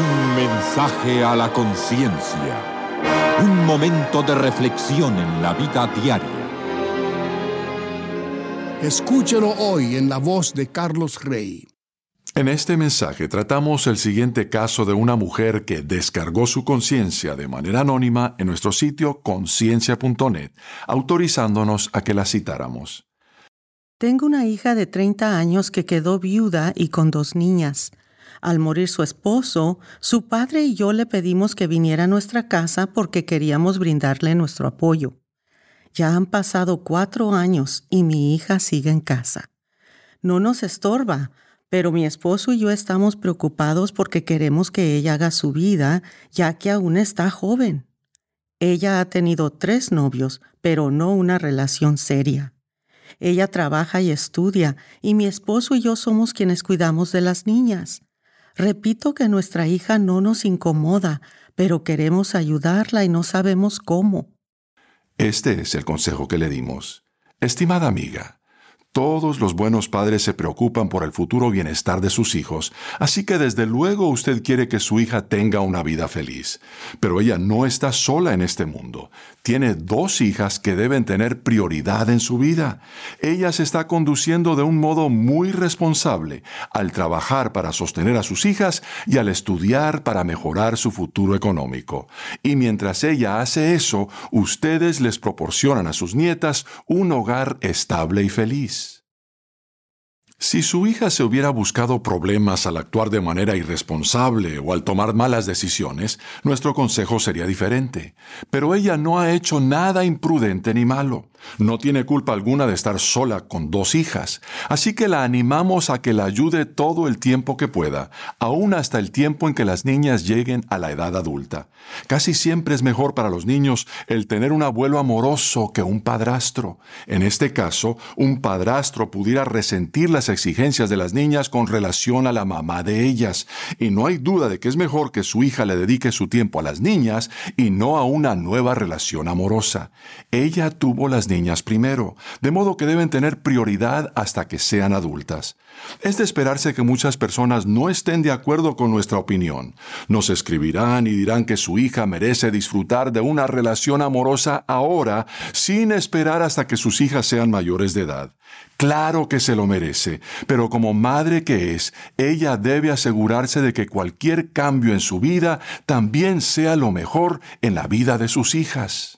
Un mensaje a la conciencia. Un momento de reflexión en la vida diaria. Escúchelo hoy en la voz de Carlos Rey. En este mensaje tratamos el siguiente caso de una mujer que descargó su conciencia de manera anónima en nuestro sitio conciencia.net, autorizándonos a que la citáramos. Tengo una hija de 30 años que quedó viuda y con 2 niñas. Al morir su esposo, su padre y yo le pedimos que viniera a nuestra casa porque queríamos brindarle nuestro apoyo. Ya han pasado 4 años y mi hija sigue en casa. No nos estorba, pero mi esposo y yo estamos preocupados porque queremos que ella haga su vida, ya que aún está joven. Ella ha tenido 3 novios, pero no una relación seria. Ella trabaja y estudia, y mi esposo y yo somos quienes cuidamos de las niñas. Repito que nuestra hija no nos incomoda, pero queremos ayudarla y no sabemos cómo. Este es el consejo que le dimos. Estimada amiga, todos los buenos padres se preocupan por el futuro bienestar de sus hijos, así que desde luego usted quiere que su hija tenga una vida feliz. Pero ella no está sola en este mundo. Tiene 2 hijas que deben tener prioridad en su vida. Ella se está conduciendo de un modo muy responsable al trabajar para sostener a sus hijas y al estudiar para mejorar su futuro económico. Y mientras ella hace eso, ustedes les proporcionan a sus nietas un hogar estable y feliz. Si su hija se hubiera buscado problemas al actuar de manera irresponsable o al tomar malas decisiones, nuestro consejo sería diferente. Pero ella no ha hecho nada imprudente ni malo. No tiene culpa alguna de estar sola con 2 hijas. Así que la animamos a que la ayude todo el tiempo que pueda, aún hasta el tiempo en que las niñas lleguen a la edad adulta. Casi siempre es mejor para los niños el tener un abuelo amoroso que un padrastro. En este caso, un padrastro pudiera resentir las exigencias de las niñas con relación a la mamá de ellas. Y no hay duda de que es mejor que su hija le dedique su tiempo a las niñas y no a una nueva relación amorosa. Ella tuvo las niñas primero, de modo que deben tener prioridad hasta que sean adultas. Es de esperarse que muchas personas no estén de acuerdo con nuestra opinión. Nos escribirán y dirán que su hija merece disfrutar de una relación amorosa ahora, sin esperar hasta que sus hijas sean mayores de edad. Claro que se lo merece, pero como madre que es, ella debe asegurarse de que cualquier cambio en su vida también sea lo mejor en la vida de sus hijas.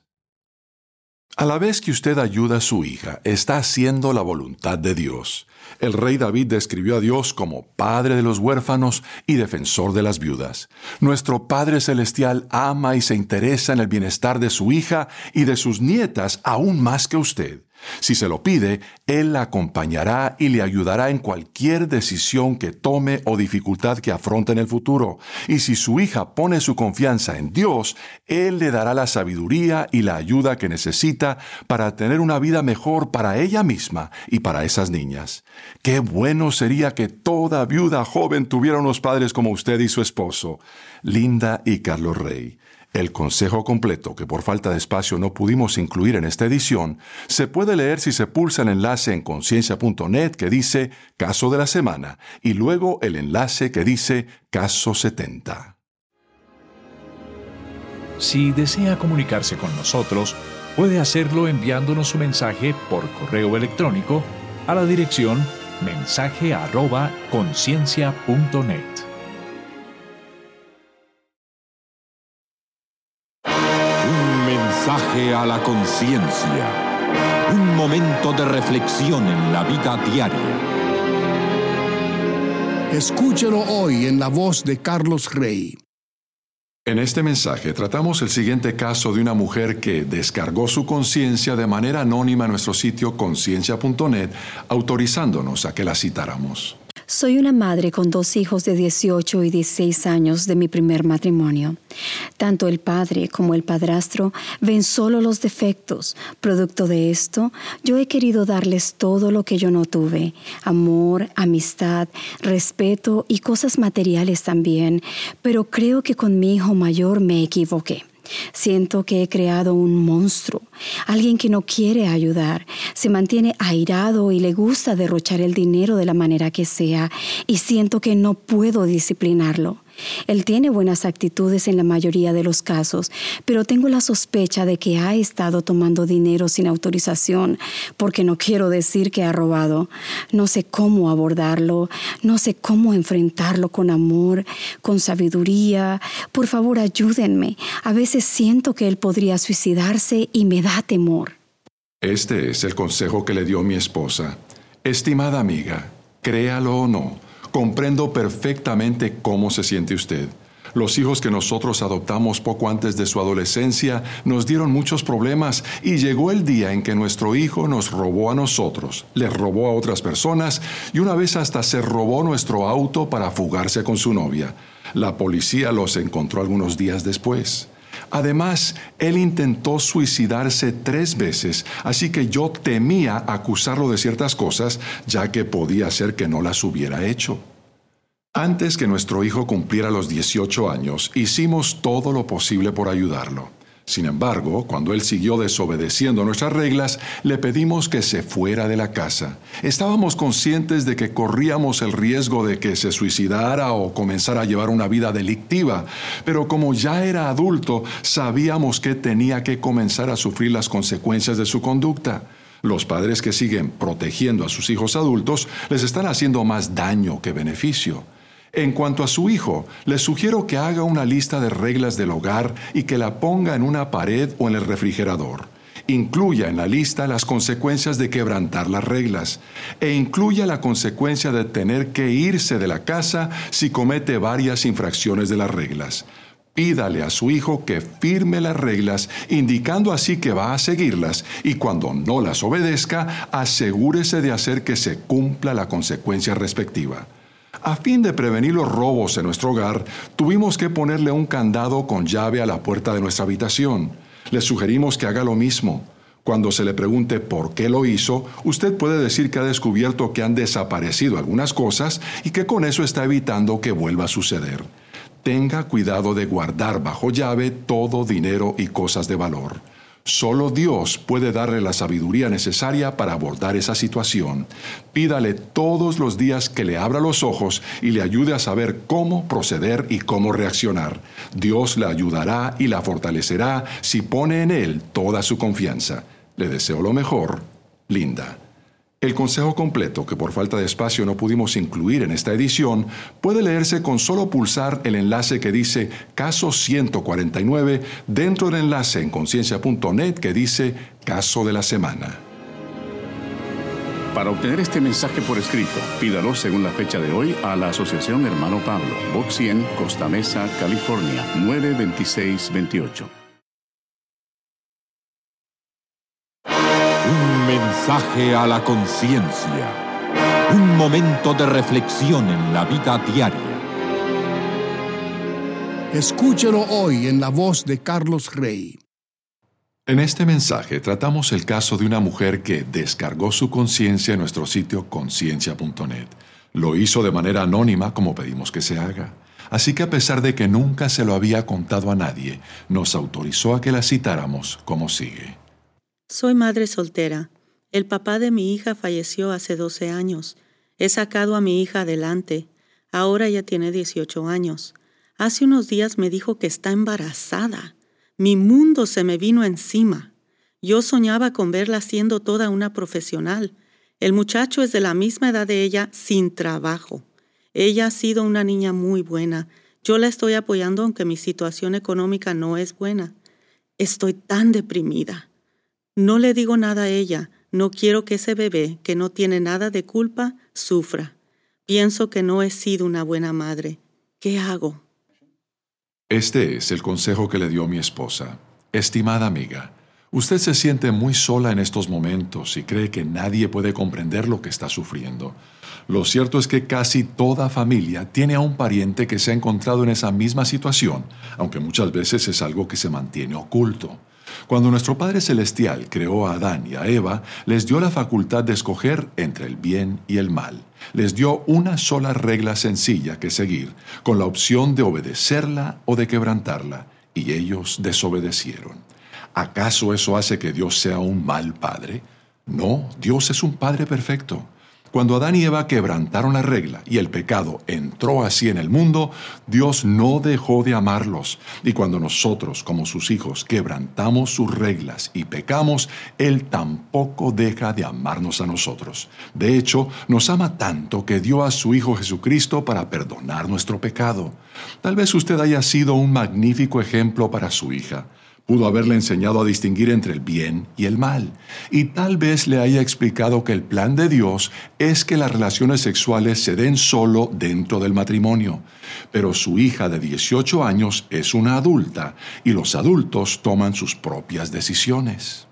A la vez que usted ayuda a su hija, está haciendo la voluntad de Dios. El rey David describió a Dios como Padre de los huérfanos y defensor de las viudas. Nuestro Padre Celestial ama y se interesa en el bienestar de su hija y de sus nietas aún más que usted. Si se lo pide, Él la acompañará y le ayudará en cualquier decisión que tome o dificultad que afronte en el futuro. Y si su hija pone su confianza en Dios, Él le dará la sabiduría y la ayuda que necesita para tener una vida mejor para ella misma y para esas niñas. Qué bueno sería que toda viuda joven tuviera unos padres como usted y su esposo. Linda y Carlos Rey. El consejo completo, que por falta de espacio no pudimos incluir en esta edición, se puede leer si se pulsa el enlace en conciencia.net que dice Caso de la Semana y luego el enlace que dice Caso 70. Si desea comunicarse con nosotros, puede hacerlo enviándonos su mensaje por correo electrónico a la dirección mensaje@conciencia.net. Mensaje a la conciencia. Un momento de reflexión en la vida diaria. Escúchelo hoy en la voz de Carlos Rey. En este mensaje tratamos el siguiente caso de una mujer que descargó su conciencia de manera anónima en nuestro sitio conciencia.net, autorizándonos a que la citáramos. Soy una madre con 2 hijos de 18 y 16 años de mi primer matrimonio. Tanto el padre como el padrastro ven solo los defectos. Producto de esto, yo he querido darles todo lo que yo no tuve: amor, amistad, respeto y cosas materiales también. Pero creo que con mi hijo mayor me equivoqué. Siento que he creado un monstruo, alguien que no quiere ayudar, se mantiene airado y le gusta derrochar el dinero de la manera que sea, y siento que no puedo disciplinarlo. Él tiene buenas actitudes en la mayoría de los casos, pero tengo la sospecha de que ha estado tomando dinero sin autorización, porque no quiero decir que ha robado. No sé cómo abordarlo, no sé cómo enfrentarlo con amor, con sabiduría. Por favor, ayúdenme. A veces siento que él podría suicidarse y me da temor. Este es el consejo que le dio mi esposa. Estimada amiga, créalo o no, comprendo perfectamente cómo se siente usted. Los hijos que nosotros adoptamos poco antes de su adolescencia nos dieron muchos problemas y llegó el día en que nuestro hijo nos robó a nosotros, les robó a otras personas y una vez hasta se robó nuestro auto para fugarse con su novia. La policía los encontró algunos días después. Además, él intentó suicidarse 3 veces, así que yo temía acusarlo de ciertas cosas, ya que podía ser que no las hubiera hecho. Antes que nuestro hijo cumpliera los 18 años, hicimos todo lo posible por ayudarlo. Sin embargo, cuando él siguió desobedeciendo nuestras reglas, le pedimos que se fuera de la casa. Estábamos conscientes de que corríamos el riesgo de que se suicidara o comenzara a llevar una vida delictiva, pero como ya era adulto, sabíamos que tenía que comenzar a sufrir las consecuencias de su conducta. Los padres que siguen protegiendo a sus hijos adultos les están haciendo más daño que beneficio. En cuanto a su hijo, le sugiero que haga una lista de reglas del hogar y que la ponga en una pared o en el refrigerador. Incluya en la lista las consecuencias de quebrantar las reglas e incluya la consecuencia de tener que irse de la casa si comete varias infracciones de las reglas. Pídale a su hijo que firme las reglas, indicando así que va a seguirlas, y cuando no las obedezca, asegúrese de hacer que se cumpla la consecuencia respectiva. A fin de prevenir los robos en nuestro hogar, tuvimos que ponerle un candado con llave a la puerta de nuestra habitación. Le sugerimos que haga lo mismo. Cuando se le pregunte por qué lo hizo, usted puede decir que ha descubierto que han desaparecido algunas cosas y que con eso está evitando que vuelva a suceder. Tenga cuidado de guardar bajo llave todo dinero y cosas de valor. Solo Dios puede darle la sabiduría necesaria para abordar esa situación. Pídale todos los días que le abra los ojos y le ayude a saber cómo proceder y cómo reaccionar. Dios la ayudará y la fortalecerá si pone en Él toda su confianza. Le deseo lo mejor, Linda. El consejo completo, que por falta de espacio no pudimos incluir en esta edición, puede leerse con solo pulsar el enlace que dice Caso 149 dentro del enlace en conciencia.net que dice Caso de la Semana. Para obtener este mensaje por escrito, pídalo según la fecha de hoy a la Asociación Hermano Pablo, Box 100, Costa Mesa, California, 92628. Un mensaje a la conciencia. Un momento de reflexión en la vida diaria. Escúchelo hoy en la voz de Carlos Rey. En este mensaje tratamos el caso de una mujer que descargó su conciencia en nuestro sitio conciencia.net. Lo hizo de manera anónima como pedimos que se haga. Así que a pesar de que nunca se lo había contado a nadie, nos autorizó a que la citáramos como sigue. Soy madre soltera. El papá de mi hija falleció hace 12 años. He sacado a mi hija adelante. Ahora ya tiene 18 años. Hace unos días me dijo que está embarazada. Mi mundo se me vino encima. Yo soñaba con verla siendo toda una profesional. El muchacho es de la misma edad de ella, sin trabajo. Ella ha sido una niña muy buena. Yo la estoy apoyando aunque mi situación económica no es buena. Estoy tan deprimida. No le digo nada a ella. No quiero que ese bebé, que no tiene nada de culpa, sufra. Pienso que no he sido una buena madre. ¿Qué hago? Este es el consejo que le dio mi esposa. Estimada amiga, usted se siente muy sola en estos momentos y cree que nadie puede comprender lo que está sufriendo. Lo cierto es que casi toda familia tiene a un pariente que se ha encontrado en esa misma situación, aunque muchas veces es algo que se mantiene oculto. Cuando nuestro Padre Celestial creó a Adán y a Eva, les dio la facultad de escoger entre el bien y el mal. Les dio una sola regla sencilla que seguir, con la opción de obedecerla o de quebrantarla, y ellos desobedecieron. ¿Acaso eso hace que Dios sea un mal padre? No, Dios es un Padre perfecto. Cuando Adán y Eva quebrantaron la regla y el pecado entró así en el mundo, Dios no dejó de amarlos. Y cuando nosotros, como sus hijos, quebrantamos sus reglas y pecamos, Él tampoco deja de amarnos a nosotros. De hecho, nos ama tanto que dio a su Hijo Jesucristo para perdonar nuestro pecado. Tal vez usted haya sido un magnífico ejemplo para su hija. Pudo haberle enseñado a distinguir entre el bien y el mal. Y tal vez le haya explicado que el plan de Dios es que las relaciones sexuales se den solo dentro del matrimonio. Pero su hija de 18 años es una adulta y los adultos toman sus propias decisiones.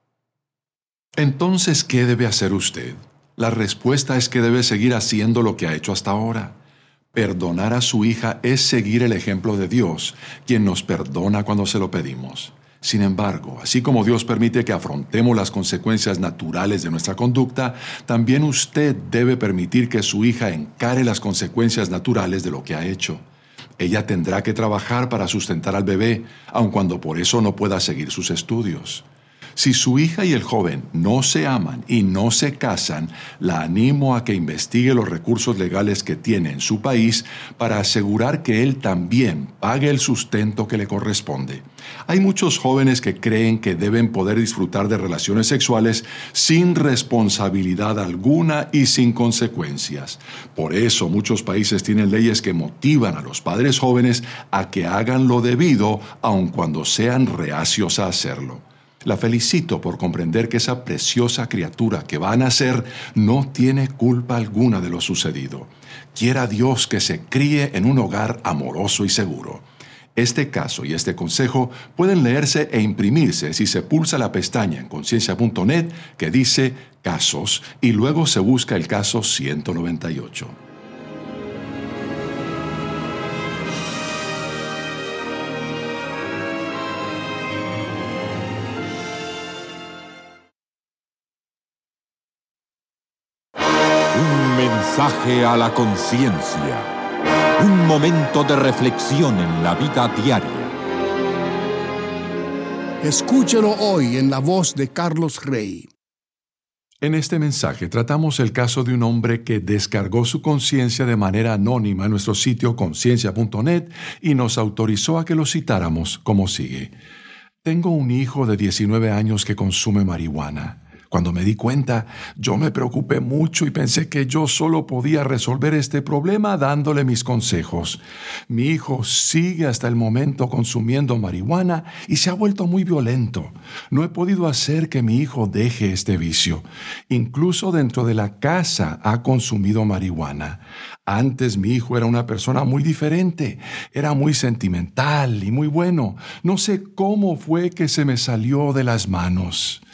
Entonces, ¿qué debe hacer usted? La respuesta es que debe seguir haciendo lo que ha hecho hasta ahora. Perdonar a su hija es seguir el ejemplo de Dios, quien nos perdona cuando se lo pedimos. Sin embargo, así como Dios permite que afrontemos las consecuencias naturales de nuestra conducta, también usted debe permitir que su hija encare las consecuencias naturales de lo que ha hecho. Ella tendrá que trabajar para sustentar al bebé, aun cuando por eso no pueda seguir sus estudios. Si su hija y el joven no se aman y no se casan, la animo a que investigue los recursos legales que tiene en su país para asegurar que él también pague el sustento que le corresponde. Hay muchos jóvenes que creen que deben poder disfrutar de relaciones sexuales sin responsabilidad alguna y sin consecuencias. Por eso muchos países tienen leyes que motivan a los padres jóvenes a que hagan lo debido, aun cuando sean reacios a hacerlo. La felicito por comprender que esa preciosa criatura que va a nacer no tiene culpa alguna de lo sucedido. Quiera Dios que se críe en un hogar amoroso y seguro. Este caso y este consejo pueden leerse e imprimirse si se pulsa la pestaña en conciencia.net que dice Casos y luego se busca el caso 198. Mensaje a la conciencia. Un momento de reflexión en la vida diaria. Escúchelo hoy en la voz de Carlos Rey. En este mensaje tratamos el caso de un hombre que descargó su conciencia de manera anónima en nuestro sitio conciencia.net y nos autorizó a que lo citáramos como sigue. Tengo un hijo de 19 años que consume marihuana. Cuando me di cuenta, yo me preocupé mucho y pensé que yo solo podía resolver este problema dándole mis consejos. Mi hijo sigue hasta el momento consumiendo marihuana y se ha vuelto muy violento. No he podido hacer que mi hijo deje este vicio. Incluso dentro de la casa ha consumido marihuana. Antes mi hijo era una persona muy diferente. Era muy sentimental y muy bueno. No sé cómo fue que se me salió de las manos.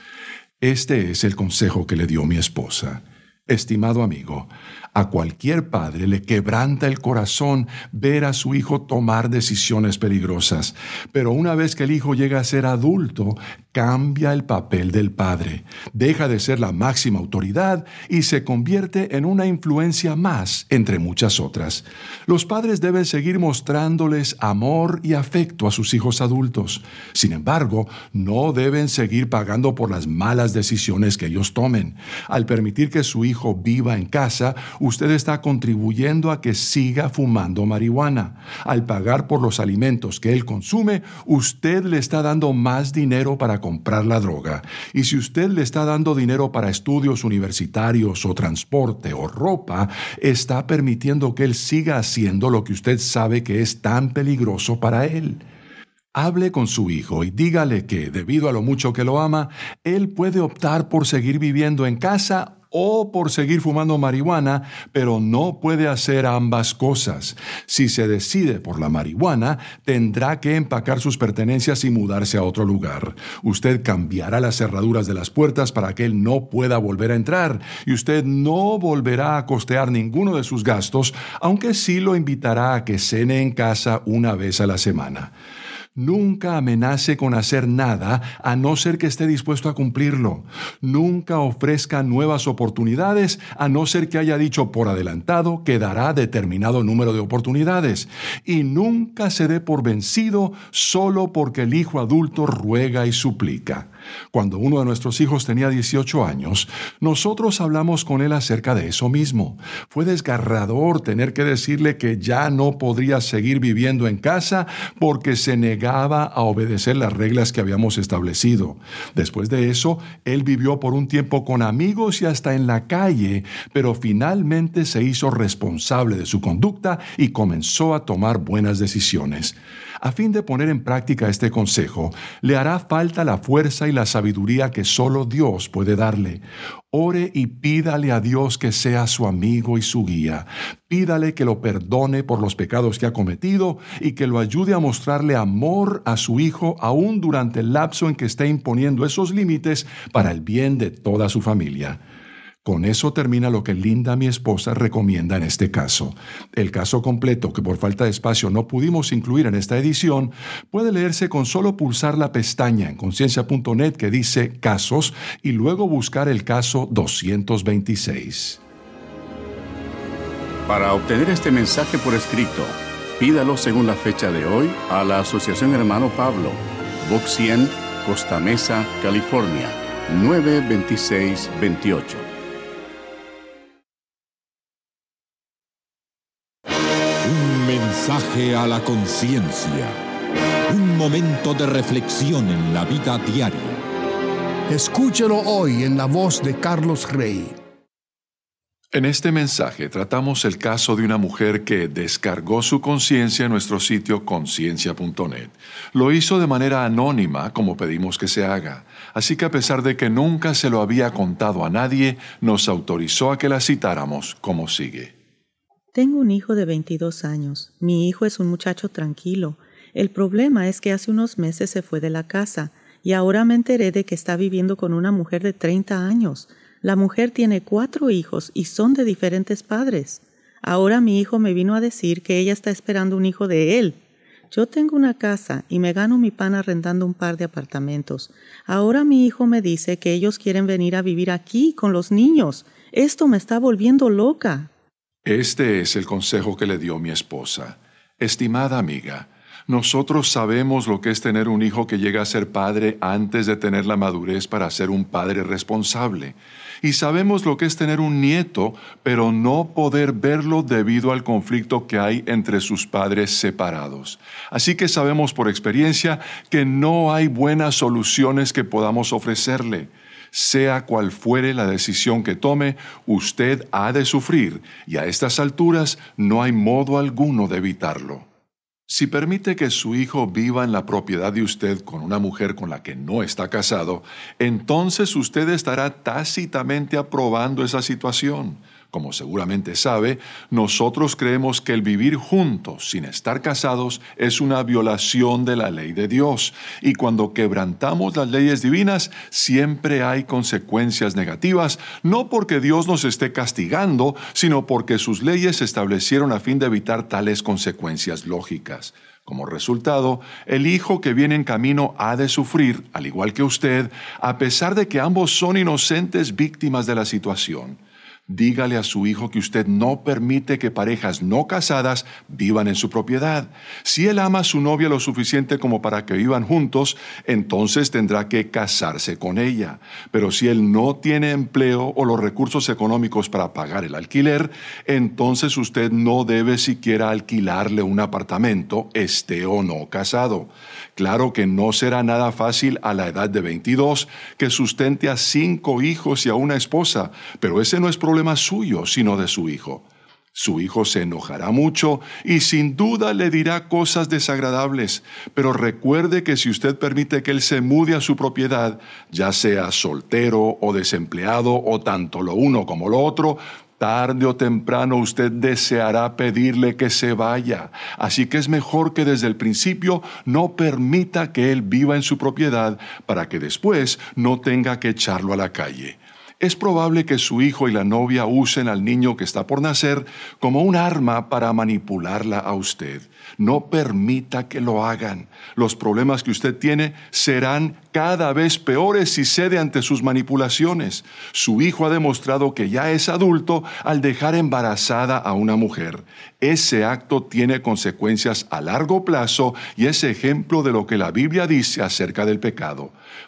Este es el consejo que le dio mi esposa. Estimado amigo, a cualquier padre le quebranta el corazón ver a su hijo tomar decisiones peligrosas, pero una vez que el hijo llega a ser adulto, cambia el papel del padre, deja de ser la máxima autoridad y se convierte en una influencia más entre muchas otras. Los padres deben seguir mostrándoles amor y afecto a sus hijos adultos. Sin embargo, no deben seguir pagando por las malas decisiones que ellos tomen. Al permitir que su hijo viva en casa, usted está contribuyendo a que siga fumando marihuana. Al pagar por los alimentos que él consume, usted le está dando más dinero para comprar la droga. Y si usted le está dando dinero para estudios universitarios o transporte o ropa, está permitiendo que él siga haciendo lo que usted sabe que es tan peligroso para él. Hable con su hijo y dígale que, debido a lo mucho que lo ama, él puede optar por seguir viviendo en casa o por seguir fumando marihuana, pero no puede hacer ambas cosas. Si se decide por la marihuana, tendrá que empacar sus pertenencias y mudarse a otro lugar. Usted cambiará las cerraduras de las puertas para que él no pueda volver a entrar, y usted no volverá a costear ninguno de sus gastos, aunque sí lo invitará a que cene en casa una vez a la semana. Nunca amenace con hacer nada a no ser que esté dispuesto a cumplirlo. Nunca ofrezca nuevas oportunidades a no ser que haya dicho por adelantado que dará determinado número de oportunidades. Y nunca se dé por vencido solo porque el hijo adulto ruega y suplica. Cuando uno de nuestros hijos tenía 18 años, nosotros hablamos con él acerca de eso mismo. Fue desgarrador tener que decirle que ya no podría seguir viviendo en casa porque se negaba a obedecer las reglas que habíamos establecido. Después de eso, él vivió por un tiempo con amigos y hasta en la calle, pero finalmente se hizo responsable de su conducta y comenzó a tomar buenas decisiones. A fin de poner en práctica este consejo, le hará falta la fuerza y la sabiduría que solo Dios puede darle. Ore y pídale a Dios que sea su amigo y su guía. Pídale que lo perdone por los pecados que ha cometido y que lo ayude a mostrarle amor a su hijo aún durante el lapso en que esté imponiendo esos límites para el bien de toda su familia. Con eso termina lo que Linda, mi esposa, recomienda en este caso. El caso completo, que por falta de espacio no pudimos incluir en esta edición, puede leerse con solo pulsar la pestaña en conciencia.net que dice Casos y luego buscar el caso 226. Para obtener este mensaje por escrito, pídalo según la fecha de hoy a la Asociación Hermano Pablo, Box 100, Costa Mesa, California, 92628. Mensaje a la conciencia. Un momento de reflexión en la vida diaria. Escúchelo hoy en la voz de Carlos Rey. En este mensaje tratamos el caso de una mujer que descargó su conciencia en nuestro sitio conciencia.net. Lo hizo de manera anónima, como pedimos que se haga. Así que a pesar de que nunca se lo había contado a nadie, nos autorizó a que la citáramos como sigue. Tengo un hijo de 22 años. Mi hijo es un muchacho tranquilo. El problema es que hace unos meses se fue de la casa y ahora me enteré de que está viviendo con una mujer de 30 años. La mujer tiene 4 hijos y son de diferentes padres. Ahora mi hijo me vino a decir que ella está esperando un hijo de él. Yo tengo una casa y me gano mi pan arrendando un par de apartamentos. Ahora mi hijo me dice que ellos quieren venir a vivir aquí con los niños. Esto me está volviendo loca. Este es el consejo que le dio mi esposa. Estimada amiga, nosotros sabemos lo que es tener un hijo que llega a ser padre antes de tener la madurez para ser un padre responsable. Y sabemos lo que es tener un nieto, pero no poder verlo debido al conflicto que hay entre sus padres separados. Así que sabemos por experiencia que no hay buenas soluciones que podamos ofrecerle. Sea cual fuere la decisión que tome, usted ha de sufrir, y a estas alturas no hay modo alguno de evitarlo. Si permite que su hijo viva en la propiedad de usted con una mujer con la que no está casado, entonces usted estará tácitamente aprobando esa situación. Como seguramente sabe, nosotros creemos que el vivir juntos sin estar casados es una violación de la ley de Dios. Y cuando quebrantamos las leyes divinas, siempre hay consecuencias negativas, no porque Dios nos esté castigando, sino porque sus leyes se establecieron a fin de evitar tales consecuencias lógicas. Como resultado, el hijo que viene en camino ha de sufrir, al igual que usted, a pesar de que ambos son inocentes víctimas de la situación. Dígale a su hijo que usted no permite que parejas no casadas vivan en su propiedad. Si él ama a su novia lo suficiente como para que vivan juntos, entonces tendrá que casarse con ella. Pero si él no tiene empleo o los recursos económicos para pagar el alquiler, entonces usted no debe siquiera alquilarle un apartamento, esté o no casado. Claro que no será nada fácil a la edad de 22 que sustente a 5 hijos y a una esposa, pero ese no es problema suyo, sino de su hijo. Su hijo se enojará mucho y sin duda le dirá cosas desagradables, pero recuerde que si usted permite que él se mude a su propiedad, ya sea soltero o desempleado o tanto lo uno como lo otro, tarde o temprano usted deseará pedirle que se vaya. Así que es mejor que desde el principio no permita que él viva en su propiedad para que después no tenga que echarlo a la calle. Es probable que su hijo y la novia usen al niño que está por nacer como un arma para manipularla a usted. No permita que lo hagan. Los problemas que usted tiene serán cada vez peores si cede ante sus manipulaciones. Su hijo ha demostrado que ya es adulto al dejar embarazada a una mujer. Ese acto tiene consecuencias a largo plazo y es ejemplo de lo que la Biblia dice acerca del pecado.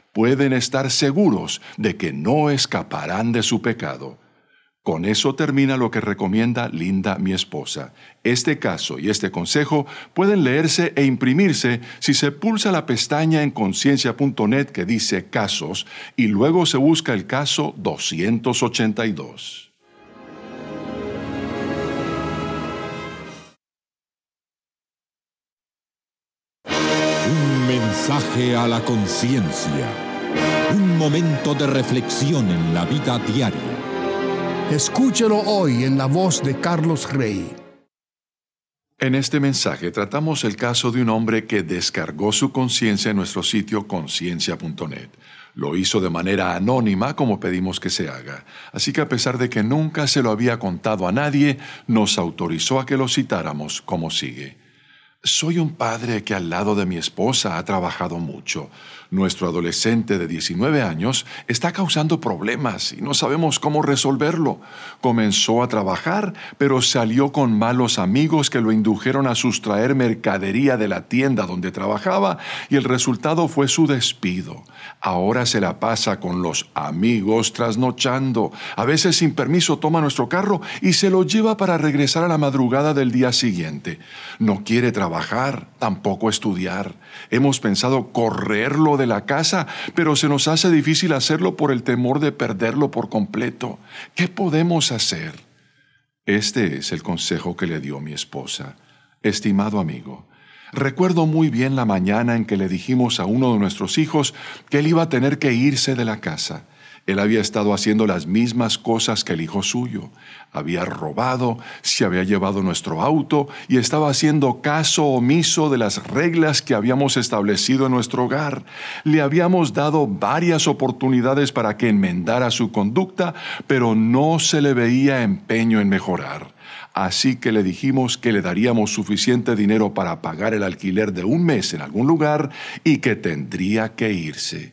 Pueden estar seguros de que no escaparán de su pecado. Con eso termina lo que recomienda Linda, mi esposa. Este caso y este consejo pueden leerse e imprimirse si se pulsa la pestaña en conciencia.net que dice Casos y luego se busca el caso 282. Un mensaje a la conciencia. Un momento de reflexión en la vida diaria. Escúchelo hoy en la voz de Carlos Rey. En este mensaje tratamos el caso de un hombre que descargó su conciencia en nuestro sitio conciencia.net. Lo hizo de manera anónima como pedimos que se haga. Así que a pesar de que nunca se lo había contado a nadie, nos autorizó a que lo citáramos como sigue. Soy un padre que al lado de mi esposa ha trabajado mucho. Nuestro adolescente de 19 años está causando problemas y no sabemos cómo resolverlo. Comenzó a trabajar, pero salió con malos amigos que lo indujeron a sustraer mercadería de la tienda donde trabajaba y el resultado fue su despido. Ahora se la pasa con los amigos trasnochando. A veces sin permiso toma nuestro carro y se lo lleva para regresar a la madrugada del día siguiente. No quiere trabajar, tampoco estudiar. Hemos pensado correrlo de la casa, pero se nos hace difícil hacerlo por el temor de perderlo por completo. ¿Qué podemos hacer? Este es el consejo que le dio mi esposa. Estimado amigo, recuerdo muy bien la mañana en que le dijimos a uno de nuestros hijos que él iba a tener que irse de la casa. Él había estado haciendo las mismas cosas que el hijo suyo. Había robado, se había llevado nuestro auto y estaba haciendo caso omiso de las reglas que habíamos establecido en nuestro hogar. Le habíamos dado varias oportunidades para que enmendara su conducta, pero no se le veía empeño en mejorar. Así que le dijimos que le daríamos suficiente dinero para pagar el alquiler de un mes en algún lugar y que tendría que irse.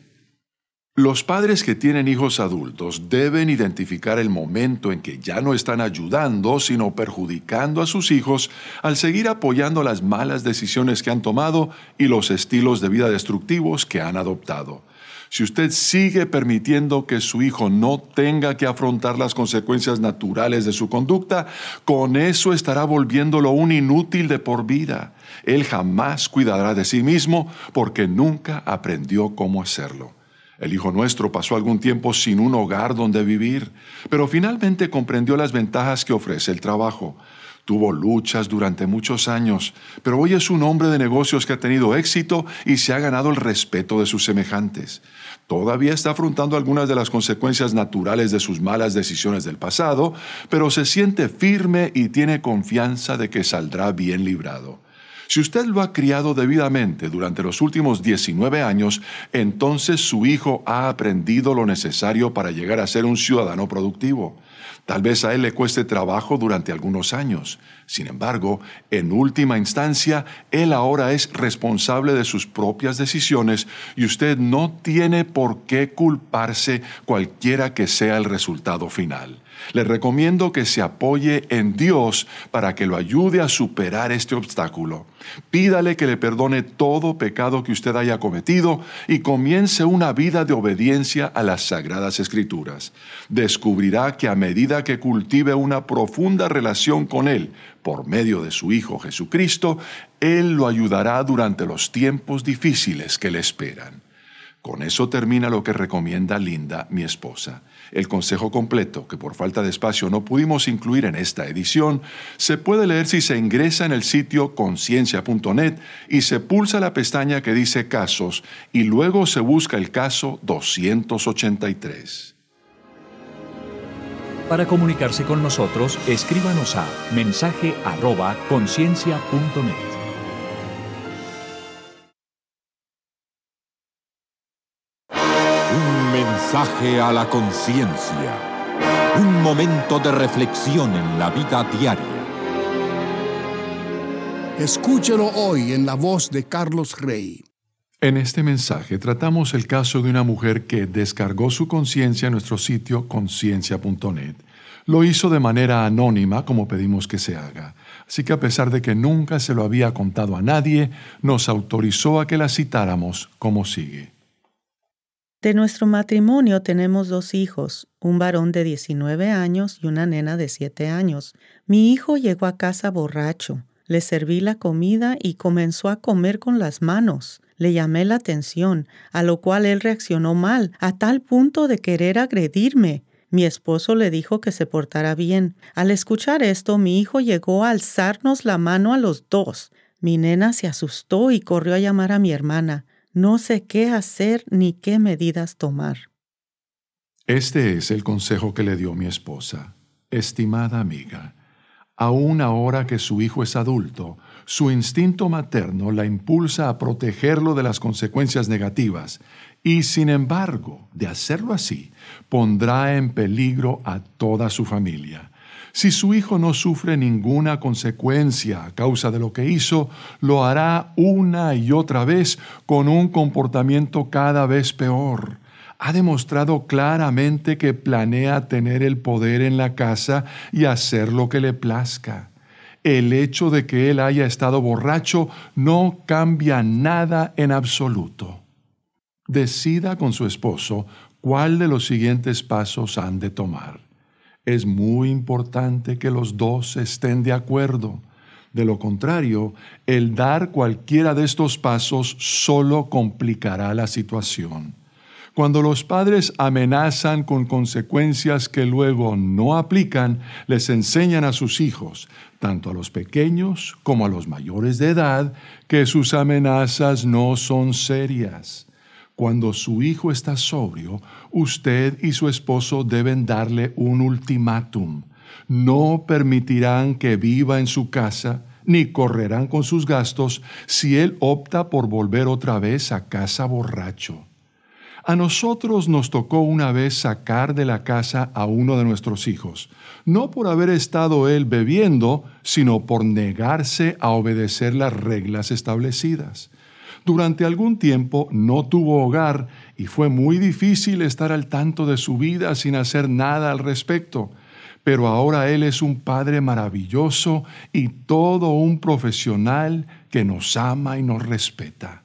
Los padres que tienen hijos adultos deben identificar el momento en que ya no están ayudando, sino perjudicando a sus hijos al seguir apoyando las malas decisiones que han tomado y los estilos de vida destructivos que han adoptado. Si usted sigue permitiendo que su hijo no tenga que afrontar las consecuencias naturales de su conducta, con eso estará volviéndolo un inútil de por vida. Él jamás cuidará de sí mismo porque nunca aprendió cómo hacerlo. El hijo nuestro pasó algún tiempo sin un hogar donde vivir, pero finalmente comprendió las ventajas que ofrece el trabajo. Tuvo luchas durante muchos años, pero hoy es un hombre de negocios que ha tenido éxito y se ha ganado el respeto de sus semejantes. Todavía está afrontando algunas de las consecuencias naturales de sus malas decisiones del pasado, pero se siente firme y tiene confianza de que saldrá bien librado. Si usted lo ha criado debidamente durante los últimos 19 años, entonces su hijo ha aprendido lo necesario para llegar a ser un ciudadano productivo. Tal vez a él le cueste trabajo durante algunos años. Sin embargo, en última instancia, él ahora es responsable de sus propias decisiones y usted no tiene por qué culparse cualquiera que sea el resultado final. Le recomiendo que se apoye en Dios para que lo ayude a superar este obstáculo. Pídale que le perdone todo pecado que usted haya cometido y comience una vida de obediencia a las Sagradas Escrituras. Descubrirá que a medida que cultive una profunda relación con Él por medio de su Hijo Jesucristo, Él lo ayudará durante los tiempos difíciles que le esperan. Con eso termina lo que recomienda Linda, mi esposa. El consejo completo, que por falta de espacio no pudimos incluir en esta edición, se puede leer si se ingresa en el sitio conciencia.net y se pulsa la pestaña que dice Casos y luego se busca el caso 283. Para comunicarse con nosotros, escríbanos a mensaje@conciencia.net. Un mensaje a la conciencia. Un momento de reflexión en la vida diaria. Escúchelo hoy en la voz de Carlos Rey. En este mensaje tratamos el caso de una mujer que descargó su conciencia en nuestro sitio conciencia.net. Lo hizo de manera anónima como pedimos que se haga. Así que a pesar de que nunca se lo había contado a nadie, nos autorizó a que la citáramos como sigue. De nuestro matrimonio tenemos 2 hijos, un varón de 19 años y una nena de 7 años. Mi hijo llegó a casa borracho. Le serví la comida y comenzó a comer con las manos. Le llamé la atención, a lo cual él reaccionó mal, a tal punto de querer agredirme. Mi esposo le dijo que se portara bien. Al escuchar esto, mi hijo llegó a alzarnos la mano a los 2. Mi nena se asustó y corrió a llamar a mi hermana. No sé qué hacer ni qué medidas tomar. Este es el consejo que le dio mi esposa. Estimada amiga, aún ahora que su hijo es adulto, su instinto materno la impulsa a protegerlo de las consecuencias negativas y, sin embargo, de hacerlo así, pondrá en peligro a toda su familia. Si su hijo no sufre ninguna consecuencia a causa de lo que hizo, lo hará una y otra vez con un comportamiento cada vez peor. Ha demostrado claramente que planea tener el poder en la casa y hacer lo que le plazca. El hecho de que él haya estado borracho no cambia nada en absoluto. Decida con su esposo cuál de los siguientes pasos han de tomar. Es muy importante que los 2 estén de acuerdo. De lo contrario, el dar cualquiera de estos pasos solo complicará la situación. Cuando los padres amenazan con consecuencias que luego no aplican, les enseñan a sus hijos, tanto a los pequeños como a los mayores de edad, que sus amenazas no son serias. Cuando su hijo está sobrio, usted y su esposo deben darle un ultimátum. No permitirán que viva en su casa, ni correrán con sus gastos si él opta por volver otra vez a casa borracho. A nosotros nos tocó una vez sacar de la casa a uno de nuestros hijos, no por haber estado él bebiendo, sino por negarse a obedecer las reglas establecidas. Durante algún tiempo no tuvo hogar y fue muy difícil estar al tanto de su vida sin hacer nada al respecto. Pero ahora él es un padre maravilloso y todo un profesional que nos ama y nos respeta.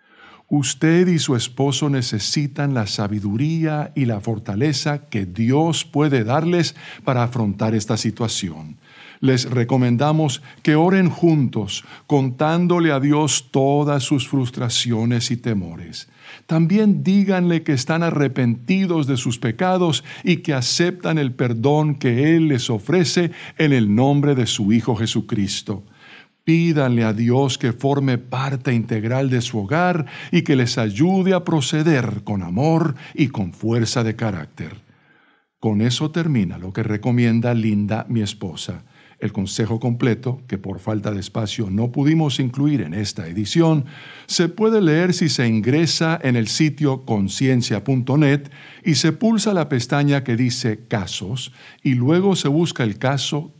Usted y su esposo necesitan la sabiduría y la fortaleza que Dios puede darles para afrontar esta situación. Les recomendamos que oren juntos, contándole a Dios todas sus frustraciones y temores. También díganle que están arrepentidos de sus pecados y que aceptan el perdón que Él les ofrece en el nombre de su Hijo Jesucristo. Pídanle a Dios que forme parte integral de su hogar y que les ayude a proceder con amor y con fuerza de carácter. Con eso termina lo que recomienda Linda, mi esposa. El consejo completo, que por falta de espacio no pudimos incluir en esta edición, se puede leer si se ingresa en el sitio conciencia.net y se pulsa la pestaña que dice Casos y luego se busca el caso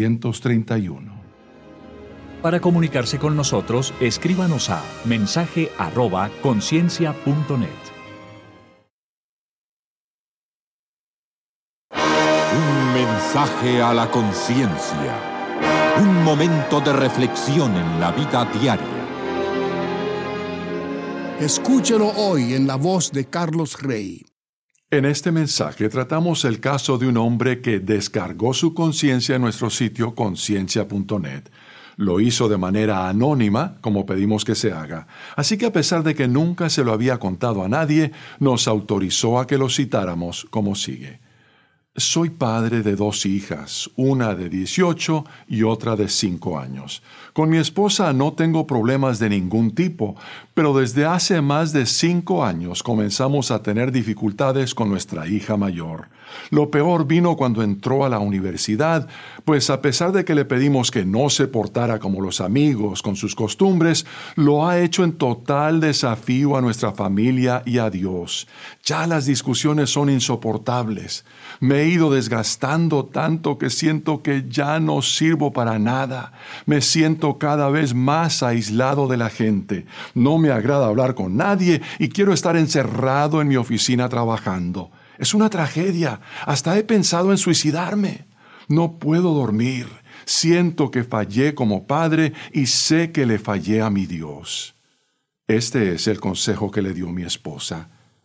331. Para comunicarse con nosotros, escríbanos a mensaje@conciencia.net. Un mensaje a la conciencia. Un momento de reflexión en la vida diaria. Escúchelo hoy en la voz de Carlos Rey. En este mensaje tratamos el caso de un hombre que descargó su conciencia en nuestro sitio conciencia.net. Lo hizo de manera anónima, como pedimos que se haga. Así que a pesar de que nunca se lo había contado a nadie, nos autorizó a que lo citáramos como sigue. Soy padre de 2 hijas, una de 18 y otra de 5 años. Con mi esposa no tengo problemas de ningún tipo, pero desde hace más de 5 años comenzamos a tener dificultades con nuestra hija mayor. Lo peor vino cuando entró a la universidad, pues a pesar de que le pedimos que no se portara como los amigos con sus costumbres, lo ha hecho en total desafío a nuestra familia y a Dios. Ya las discusiones son insoportables. Me he ido desgastando tanto que siento que ya no sirvo para nada. Me siento cada vez más aislado de la gente. No me agrada hablar con nadie y quiero estar encerrado en mi oficina trabajando. Es una tragedia. Hasta he pensado en suicidarme. No puedo dormir. Siento que fallé como padre y sé que le fallé a mi Dios. Este es el consejo que le dio mi esposa.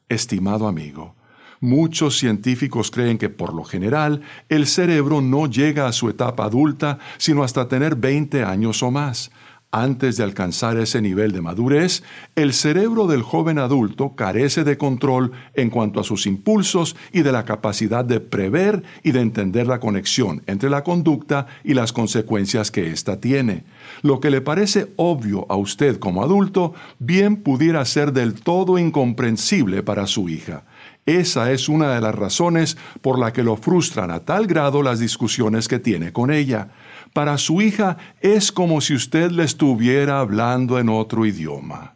Estimado amigo, muchos científicos creen que por lo general el cerebro no llega a su etapa adulta sino hasta tener 20 años o más. Antes de alcanzar ese nivel de madurez, el cerebro del joven adulto carece de control en cuanto a sus impulsos y de la capacidad de prever y de entender la conexión entre la conducta y las consecuencias que ésta tiene. Lo que le parece obvio a usted como adulto, bien pudiera ser del todo incomprensible para su hija. Esa es una de las razones por la que lo frustran a tal grado las discusiones que tiene con ella. Para su hija es como si usted le estuviera hablando en otro idioma.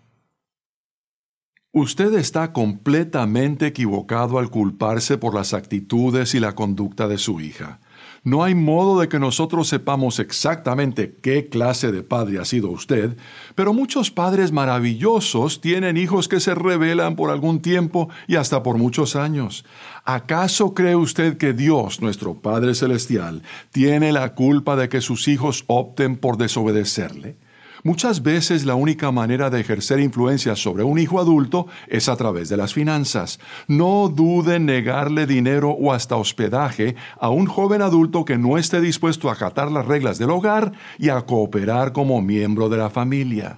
Usted está completamente equivocado al culparse por las actitudes y la conducta de su hija. No hay modo de que nosotros sepamos exactamente qué clase de padre ha sido usted, pero muchos padres maravillosos tienen hijos que se rebelan por algún tiempo y hasta por muchos años. ¿Acaso cree usted que Dios, nuestro Padre Celestial, tiene la culpa de que sus hijos opten por desobedecerle? Muchas veces la única manera de ejercer influencia sobre un hijo adulto es a través de las finanzas. No dude en negarle dinero o hasta hospedaje a un joven adulto que no esté dispuesto a acatar las reglas del hogar y a cooperar como miembro de la familia.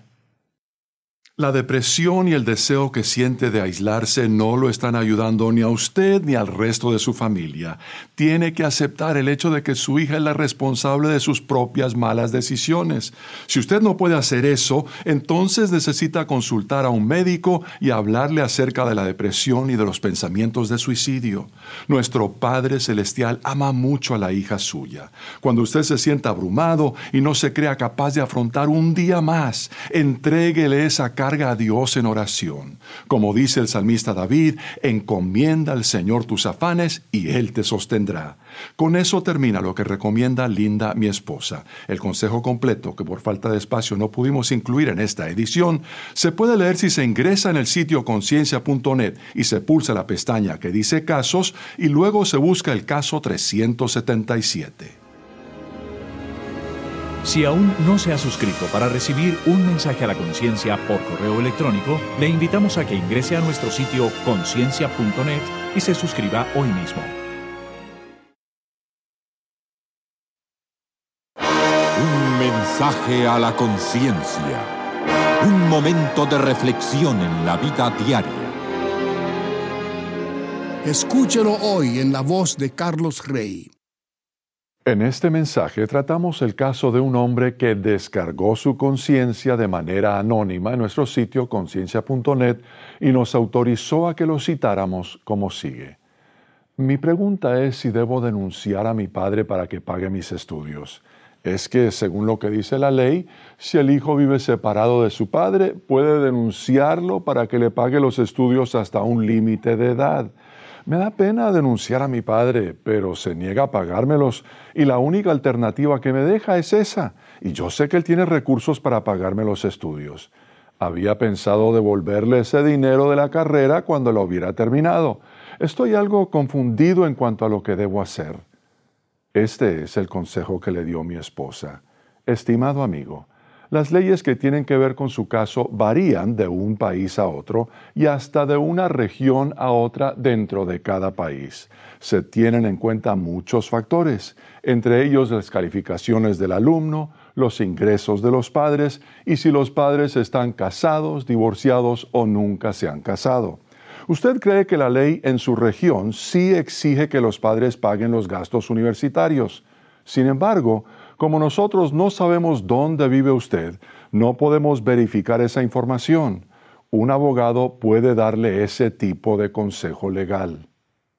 La depresión y el deseo que siente de aislarse no lo están ayudando ni a usted ni al resto de su familia. Tiene que aceptar el hecho de que su hija es la responsable de sus propias malas decisiones. Si usted no puede hacer eso, entonces necesita consultar a un médico y hablarle acerca de la depresión y de los pensamientos de suicidio. Nuestro Padre Celestial ama mucho a la hija suya. Cuando usted se sienta abrumado y no se crea capaz de afrontar un día más, entréguele esa carga a Dios en oración. Como dice el salmista David, encomienda al Señor tus afanes y Él te sostendrá. Con eso termina lo que recomienda Linda, mi esposa. El consejo completo, que por falta de espacio no pudimos incluir en esta edición, se puede leer si se ingresa en el sitio conciencia.net y se pulsa la pestaña que dice casos y luego se busca el caso 377. Si aún no se ha suscrito para recibir un mensaje a la conciencia por correo electrónico, le invitamos a que ingrese a nuestro sitio conciencia.net y se suscriba hoy mismo. Un mensaje a la conciencia. Un momento de reflexión en la vida diaria. Escúchelo hoy en la voz de Carlos Rey. En este mensaje tratamos el caso de un hombre que descargó su conciencia de manera anónima en nuestro sitio conciencia.net y nos autorizó a que lo citáramos como sigue. Mi pregunta es si debo denunciar a mi padre para que pague mis estudios. Es que, según lo que dice la ley, si el hijo vive separado de su padre, puede denunciarlo para que le pague los estudios hasta un límite de edad. Me da pena denunciar a mi padre, pero se niega a pagármelos y la única alternativa que me deja es esa. Y yo sé que él tiene recursos para pagarme los estudios. Había pensado devolverle ese dinero de la carrera cuando la hubiera terminado. Estoy algo confundido en cuanto a lo que debo hacer. Este es el consejo que le dio mi esposa. Estimado amigo, las leyes que tienen que ver con su caso varían de un país a otro y hasta de una región a otra dentro de cada país. Se tienen en cuenta muchos factores, entre ellos las calificaciones del alumno, los ingresos de los padres y si los padres están casados, divorciados o nunca se han casado. ¿Usted cree que la ley en su región sí exige que los padres paguen los gastos universitarios? Sin embargo, como nosotros no sabemos dónde vive usted, no podemos verificar esa información. Un abogado puede darle ese tipo de consejo legal.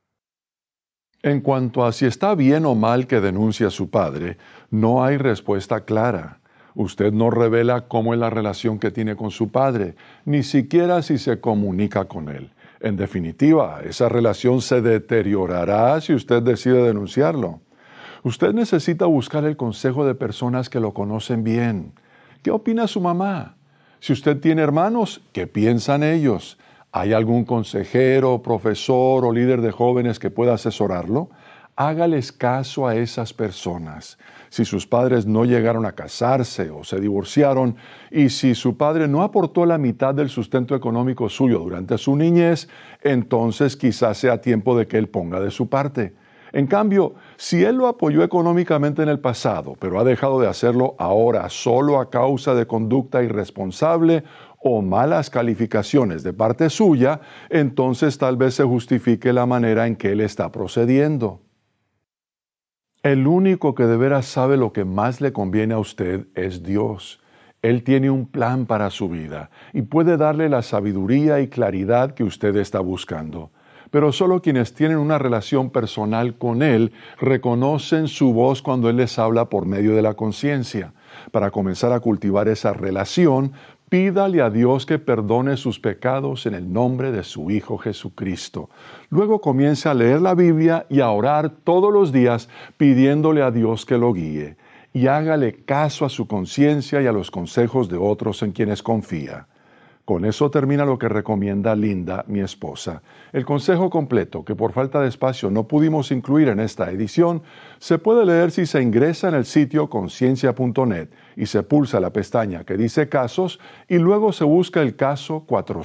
En cuanto a si está bien o mal que denuncie a su padre, no hay respuesta clara. Usted no revela cómo es la relación que tiene con su padre, ni siquiera si se comunica con él. En definitiva, esa relación se deteriorará si usted decide denunciarlo. Usted necesita buscar el consejo de personas que lo conocen bien. ¿Qué opina su mamá? Si usted tiene hermanos, ¿qué piensan ellos? ¿Hay algún consejero, profesor o líder de jóvenes que pueda asesorarlo? Hágales caso a esas personas. Si sus padres no llegaron a casarse o se divorciaron, y si su padre no aportó la mitad del sustento económico suyo durante su niñez, entonces quizás sea tiempo de que él ponga de su parte. En cambio, si él lo apoyó económicamente en el pasado, pero ha dejado de hacerlo ahora solo a causa de conducta irresponsable o malas calificaciones de parte suya, entonces tal vez se justifique la manera en que él está procediendo. El único que de veras sabe lo que más le conviene a usted es Dios. Él tiene un plan para su vida y puede darle la sabiduría y claridad que usted está buscando. Pero solo quienes tienen una relación personal con Él reconocen su voz cuando Él les habla por medio de la conciencia. Para comenzar a cultivar esa relación, pídale a Dios que perdone sus pecados en el nombre de su Hijo Jesucristo. Luego comience a leer la Biblia y a orar todos los días pidiéndole a Dios que lo guíe. Y hágale caso a su conciencia y a los consejos de otros en quienes confía. Con eso termina lo que recomienda Linda, mi esposa. El consejo completo, que por falta de espacio no pudimos incluir en esta edición, se puede leer si se ingresa en el sitio conciencia.net y se pulsa la pestaña que dice Casos y luego se busca el caso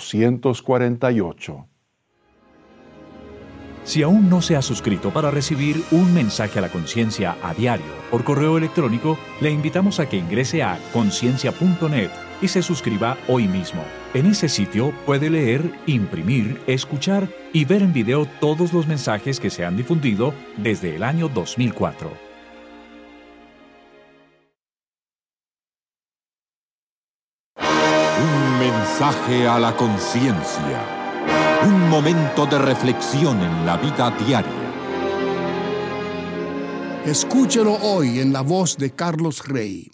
448. Si aún no se ha suscrito para recibir un mensaje a la conciencia a diario por correo electrónico, le invitamos a que ingrese a conciencia.net y se suscriba hoy mismo. En ese sitio puede leer, imprimir, escuchar y ver en video todos los mensajes que se han difundido desde el año 2004. Un mensaje a la conciencia. Un momento de reflexión en la vida diaria. Escúchelo hoy en la voz de Carlos Rey.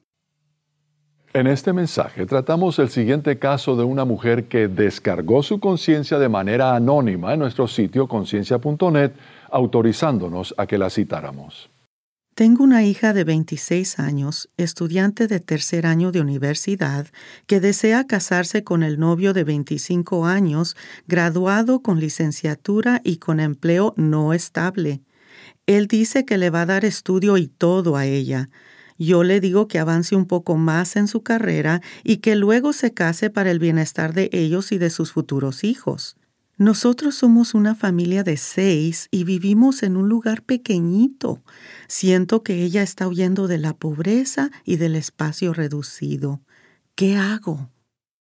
En este mensaje tratamos el siguiente caso de una mujer que descargó su conciencia de manera anónima en nuestro sitio conciencia.net, autorizándonos a que la citáramos. Tengo una hija de 26 años, estudiante de tercer año de universidad, que desea casarse con el novio de 25 años, graduado con licenciatura y con empleo no estable. Él dice que le va a dar estudio y todo a ella. Yo le digo que avance un poco más en su carrera y que luego se case para el bienestar de ellos y de sus futuros hijos. Nosotros somos una familia de 6 y vivimos en un lugar pequeñito. Siento que ella está huyendo de la pobreza y del espacio reducido. ¿Qué hago?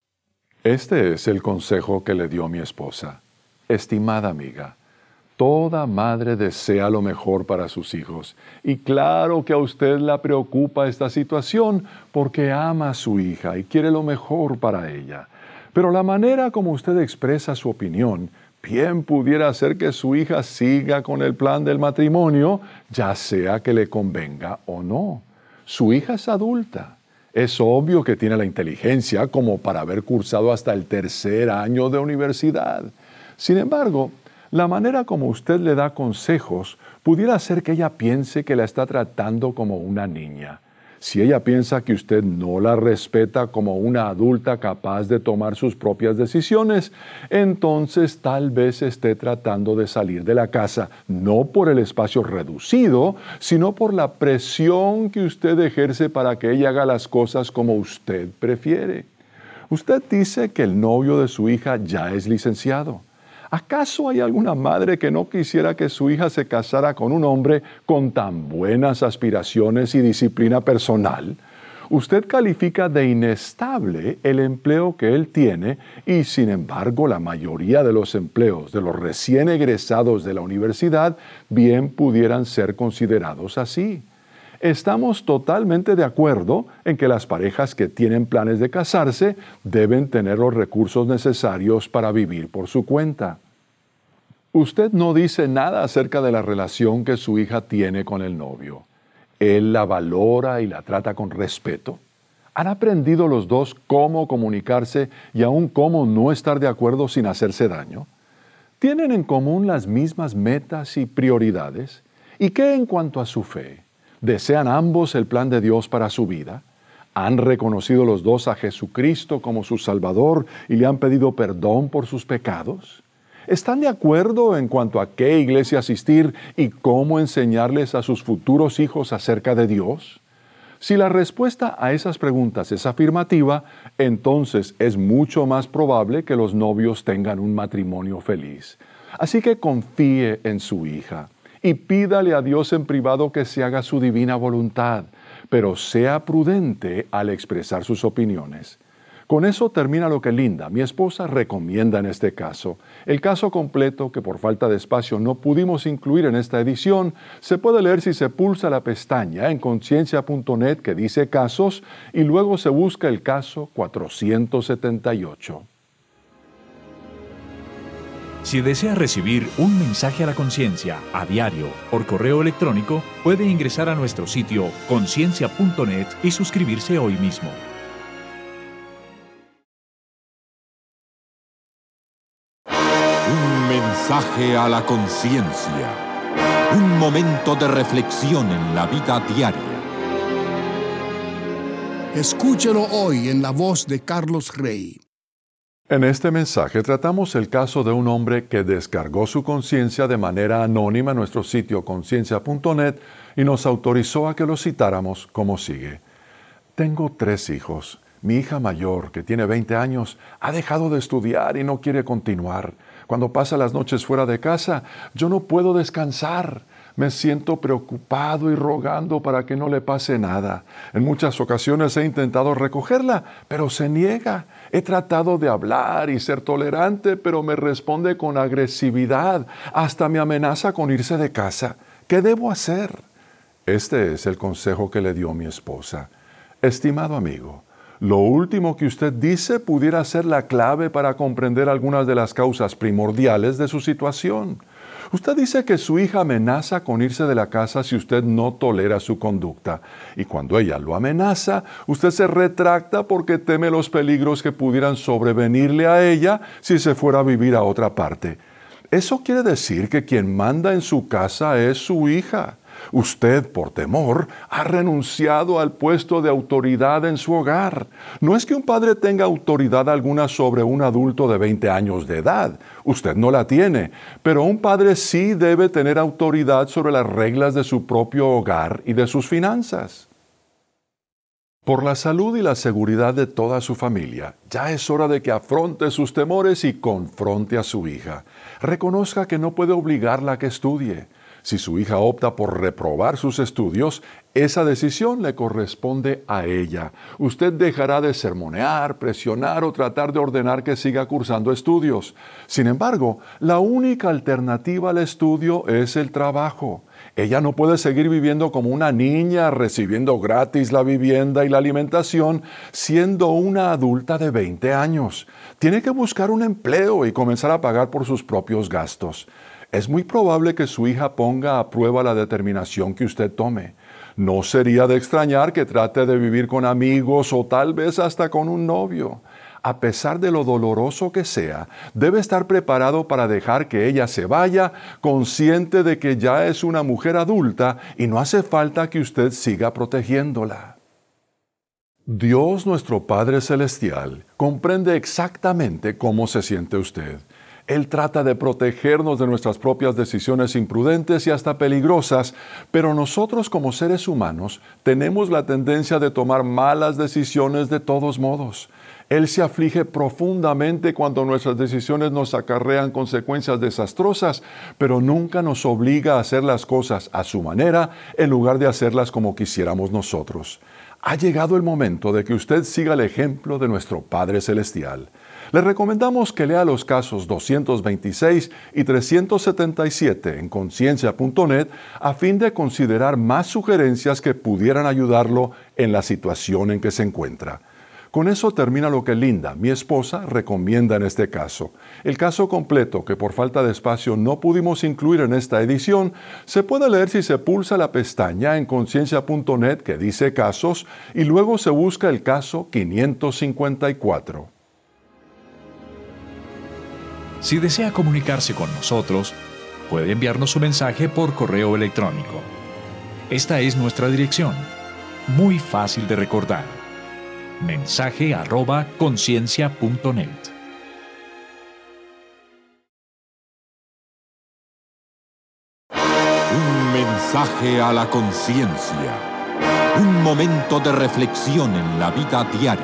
Este es el consejo que le dio mi esposa. Estimada amiga, toda madre desea lo mejor para sus hijos. Y claro que a usted la preocupa esta situación porque ama a su hija y quiere lo mejor para ella. Pero la manera como usted expresa su opinión bien pudiera hacer que su hija siga con el plan del matrimonio, ya sea que le convenga o no. Su hija es adulta. Es obvio que tiene la inteligencia como para haber cursado hasta el tercer año de universidad. Sin embargo, la manera como usted le da consejos pudiera hacer que ella piense que la está tratando como una niña. Si ella piensa que usted no la respeta como una adulta capaz de tomar sus propias decisiones, entonces tal vez esté tratando de salir de la casa, no por el espacio reducido, sino por la presión que usted ejerce para que ella haga las cosas como usted prefiere. Usted dice que el novio de su hija ya es licenciado. ¿Acaso hay alguna madre que no quisiera que su hija se casara con un hombre con tan buenas aspiraciones y disciplina personal? Usted califica de inestable el empleo que él tiene y, sin embargo, la mayoría de los empleos de los recién egresados de la universidad bien pudieran ser considerados así. Estamos totalmente de acuerdo en que las parejas que tienen planes de casarse deben tener los recursos necesarios para vivir por su cuenta. Usted no dice nada acerca de la relación que su hija tiene con el novio. ¿Él la valora y la trata con respeto? ¿Han aprendido los dos cómo comunicarse y aún cómo no estar de acuerdo sin hacerse daño? ¿Tienen en común las mismas metas y prioridades? ¿Y qué en cuanto a su fe? ¿Desean ambos el plan de Dios para su vida? ¿Han reconocido los dos a Jesucristo como su Salvador y le han pedido perdón por sus pecados? ¿Están de acuerdo en cuanto a qué iglesia asistir y cómo enseñarles a sus futuros hijos acerca de Dios? Si la respuesta a esas preguntas es afirmativa, entonces es mucho más probable que los novios tengan un matrimonio feliz. Así que confíe en su hija y pídale a Dios en privado que se haga su divina voluntad, pero sea prudente al expresar sus opiniones. Con eso termina lo que Linda, mi esposa, recomienda en este caso. El caso completo, que por falta de espacio no pudimos incluir en esta edición, se puede leer si se pulsa la pestaña en conciencia.net que dice casos y luego se busca el caso 478. Si desea recibir un mensaje a la conciencia a diario por correo electrónico, puede ingresar a nuestro sitio conciencia.net y suscribirse hoy mismo. Un mensaje a la conciencia. Un momento de reflexión en la vida diaria. Escúchelo hoy en la voz de Carlos Rey. En este mensaje tratamos el caso de un hombre que descargó su conciencia de manera anónima en nuestro sitio conciencia.net y nos autorizó a que lo citáramos como sigue. Tengo 3 hijos. Mi hija mayor, que tiene 20 años, ha dejado de estudiar y no quiere continuar. Cuando pasa las noches fuera de casa, yo no puedo descansar. Me siento preocupado y rogando para que no le pase nada. En muchas ocasiones he intentado recogerla, pero se niega. He tratado de hablar y ser tolerante, pero me responde con agresividad. Hasta me amenaza con irse de casa. ¿Qué debo hacer? Este es el consejo que le dio mi esposa. Estimado amigo, lo último que usted dice pudiera ser la clave para comprender algunas de las causas primordiales de su situación. Usted dice que su hija amenaza con irse de la casa si usted no tolera su conducta. Y cuando ella lo amenaza, usted se retracta porque teme los peligros que pudieran sobrevenirle a ella si se fuera a vivir a otra parte. Eso quiere decir que quien manda en su casa es su hija. Usted, por temor, ha renunciado al puesto de autoridad en su hogar. No es que un padre tenga autoridad alguna sobre un adulto de 20 años de edad. Usted no la tiene, pero un padre sí debe tener autoridad sobre las reglas de su propio hogar y de sus finanzas. Por la salud y la seguridad de toda su familia, ya es hora de que afronte sus temores y confronte a su hija. Reconozca que no puede obligarla a que estudie. Si su hija opta por reprobar sus estudios, esa decisión le corresponde a ella. Usted dejará de sermonear, presionar o tratar de ordenar que siga cursando estudios. Sin embargo, la única alternativa al estudio es el trabajo. Ella no puede seguir viviendo como una niña, recibiendo gratis la vivienda y la alimentación, siendo una adulta de 20 años. Tiene que buscar un empleo y comenzar a pagar por sus propios gastos. Es muy probable que su hija ponga a prueba la determinación que usted tome. No sería de extrañar que trate de vivir con amigos o tal vez hasta con un novio. A pesar de lo doloroso que sea, debe estar preparado para dejar que ella se vaya, consciente de que ya es una mujer adulta y no hace falta que usted siga protegiéndola. Dios, nuestro Padre Celestial, comprende exactamente cómo se siente usted. Él trata de protegernos de nuestras propias decisiones imprudentes y hasta peligrosas, pero nosotros como seres humanos tenemos la tendencia de tomar malas decisiones de todos modos. Él se aflige profundamente cuando nuestras decisiones nos acarrean consecuencias desastrosas, pero nunca nos obliga a hacer las cosas a su manera en lugar de hacerlas como quisiéramos nosotros. Ha llegado el momento de que usted siga el ejemplo de nuestro Padre Celestial. Le recomendamos que lea los casos 226 y 377 en conciencia.net a fin de considerar más sugerencias que pudieran ayudarlo en la situación en que se encuentra. Con eso termina lo que Linda, mi esposa, recomienda en este caso. El caso completo, que por falta de espacio no pudimos incluir en esta edición, se puede leer si se pulsa la pestaña en conciencia.net que dice casos y luego se busca el caso 554. Si desea comunicarse con nosotros, puede enviarnos su mensaje por correo electrónico. Esta es nuestra dirección, muy fácil de recordar: mensaje@conciencia.net. mensaje a la conciencia. Un momento de reflexión en la vida diaria.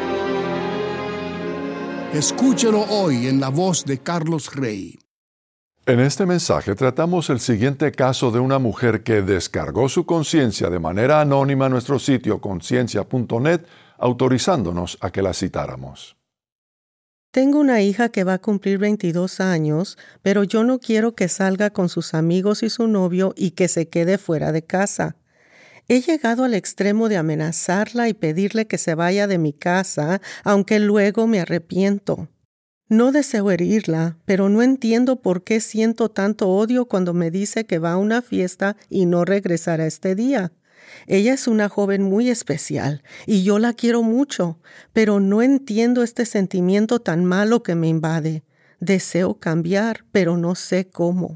Escúchelo hoy en la voz de Carlos Rey. En este mensaje tratamos el siguiente caso de una mujer que descargó su conciencia de manera anónima a nuestro sitio conciencia.net, autorizándonos a que la citáramos. Tengo una hija que va a cumplir 22 años, pero yo no quiero que salga con sus amigos y su novio y que se quede fuera de casa. He llegado al extremo de amenazarla y pedirle que se vaya de mi casa, aunque luego me arrepiento. No deseo herirla, pero no entiendo por qué siento tanto odio cuando me dice que va a una fiesta y no regresará este día. Ella es una joven muy especial y yo la quiero mucho, pero no entiendo este sentimiento tan malo que me invade. Deseo cambiar, pero no sé cómo.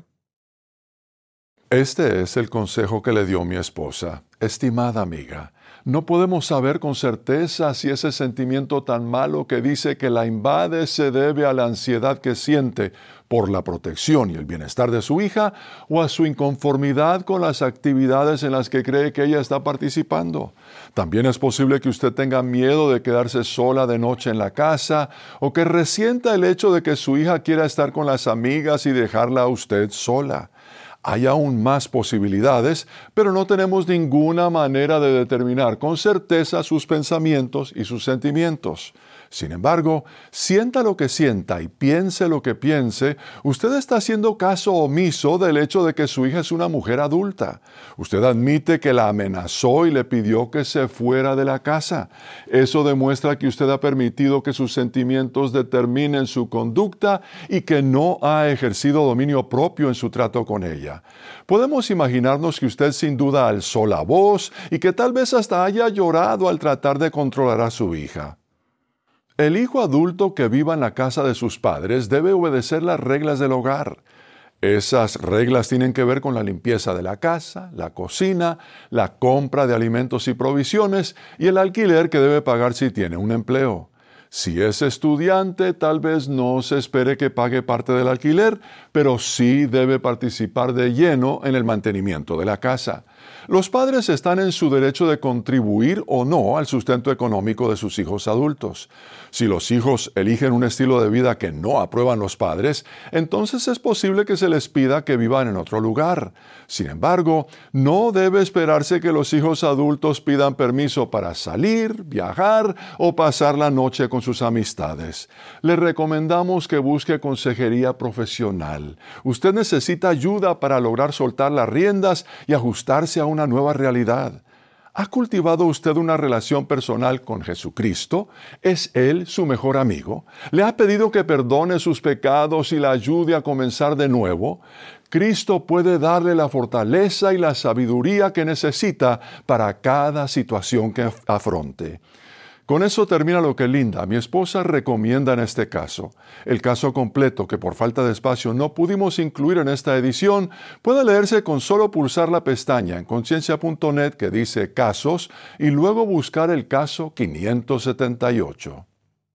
Este es el consejo que le dio mi esposa. Estimada amiga, no podemos saber con certeza si ese sentimiento tan malo que dice que la invade se debe a la ansiedad que siente por la protección y el bienestar de su hija o a su inconformidad con las actividades en las que cree que ella está participando. También es posible que usted tenga miedo de quedarse sola de noche en la casa o que resienta el hecho de que su hija quiera estar con las amigas y dejarla a usted sola. Hay aún más posibilidades, pero no tenemos ninguna manera de determinar con certeza sus pensamientos y sus sentimientos. Sin embargo, sienta lo que sienta y piense lo que piense, usted está haciendo caso omiso del hecho de que su hija es una mujer adulta. Usted admite que la amenazó y le pidió que se fuera de la casa. Eso demuestra que usted ha permitido que sus sentimientos determinen su conducta y que no ha ejercido dominio propio en su trato con ella. Podemos imaginarnos que usted sin duda alzó la voz y que tal vez hasta haya llorado al tratar de controlar a su hija. El hijo adulto que viva en la casa de sus padres debe obedecer las reglas del hogar. Esas reglas tienen que ver con la limpieza de la casa, la cocina, la compra de alimentos y provisiones y el alquiler que debe pagar si tiene un empleo. Si es estudiante, tal vez no se espere que pague parte del alquiler, pero sí debe participar de lleno en el mantenimiento de la casa. Los padres están en su derecho de contribuir o no al sustento económico de sus hijos adultos. Si los hijos eligen un estilo de vida que no aprueban los padres, entonces es posible que se les pida que vivan en otro lugar. Sin embargo, no debe esperarse que los hijos adultos pidan permiso para salir, viajar o pasar la noche con sus amistades. Le recomendamos que busque consejería profesional. Usted necesita ayuda para lograr soltar las riendas y ajustarse a una nueva realidad. ¿Ha cultivado usted una relación personal con Jesucristo? ¿Es Él su mejor amigo? ¿Le ha pedido que perdone sus pecados y la ayude a comenzar de nuevo? Cristo puede darle la fortaleza y la sabiduría que necesita para cada situación que afronte. Con eso termina lo que Linda, mi esposa, recomienda en este caso. El caso completo, que por falta de espacio no pudimos incluir en esta edición, puede leerse con solo pulsar la pestaña en conciencia.net que dice Casos y luego buscar el caso 578.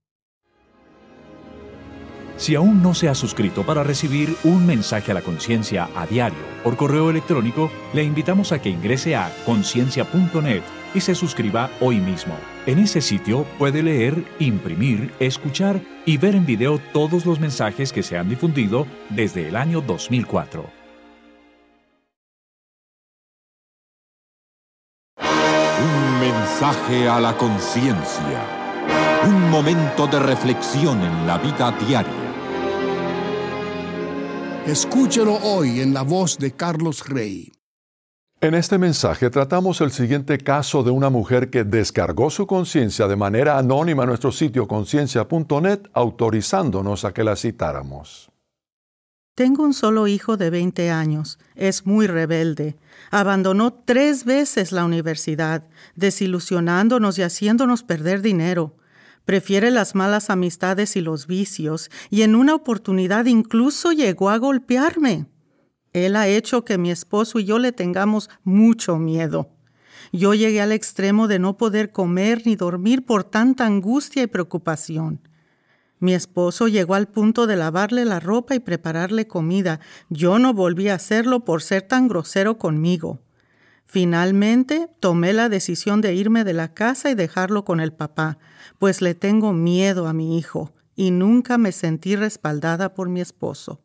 Si aún no se ha suscrito para recibir un mensaje a la conciencia a diario por correo electrónico, le invitamos a que ingrese a conciencia.net y se suscriba hoy mismo. En ese sitio puede leer, imprimir, escuchar y ver en video todos los mensajes que se han difundido desde el año 2004. Un mensaje a la conciencia. Un momento de reflexión en la vida diaria. Escúchelo hoy en la voz de Carlos Rey. En este mensaje tratamos el siguiente caso de una mujer que descargó su conciencia de manera anónima a nuestro sitio conciencia.net, autorizándonos a que la citáramos. Tengo un solo hijo de 20 años. Es muy rebelde. Abandonó 3 veces la universidad, desilusionándonos y haciéndonos perder dinero. Prefiere las malas amistades y los vicios, y en una oportunidad incluso llegó a golpearme. Él ha hecho que mi esposo y yo le tengamos mucho miedo. Yo llegué al extremo de no poder comer ni dormir por tanta angustia y preocupación. Mi esposo llegó al punto de lavarle la ropa y prepararle comida. Yo no volví a hacerlo por ser tan grosero conmigo. Finalmente, tomé la decisión de irme de la casa y dejarlo con el papá, pues le tengo miedo a mi hijo y nunca me sentí respaldada por mi esposo.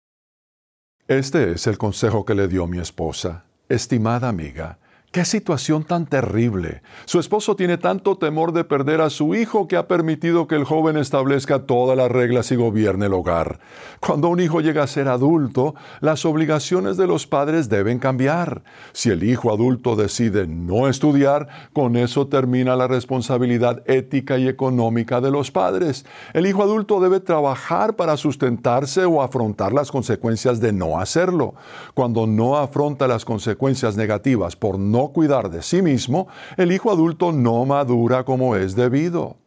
Este es el consejo que le dio mi esposa. Estimada amiga, ¡qué situación tan terrible! Su esposo tiene tanto temor de perder a su hijo que ha permitido que el joven establezca todas las reglas y gobierne el hogar. Cuando un hijo llega a ser adulto, las obligaciones de los padres deben cambiar. Si el hijo adulto decide no estudiar, con eso termina la responsabilidad ética y económica de los padres. El hijo adulto debe trabajar para sustentarse o afrontar las consecuencias de no hacerlo. Cuando no afronta las consecuencias negativas por no cuidar de sí mismo, el hijo adulto no madura como es debido.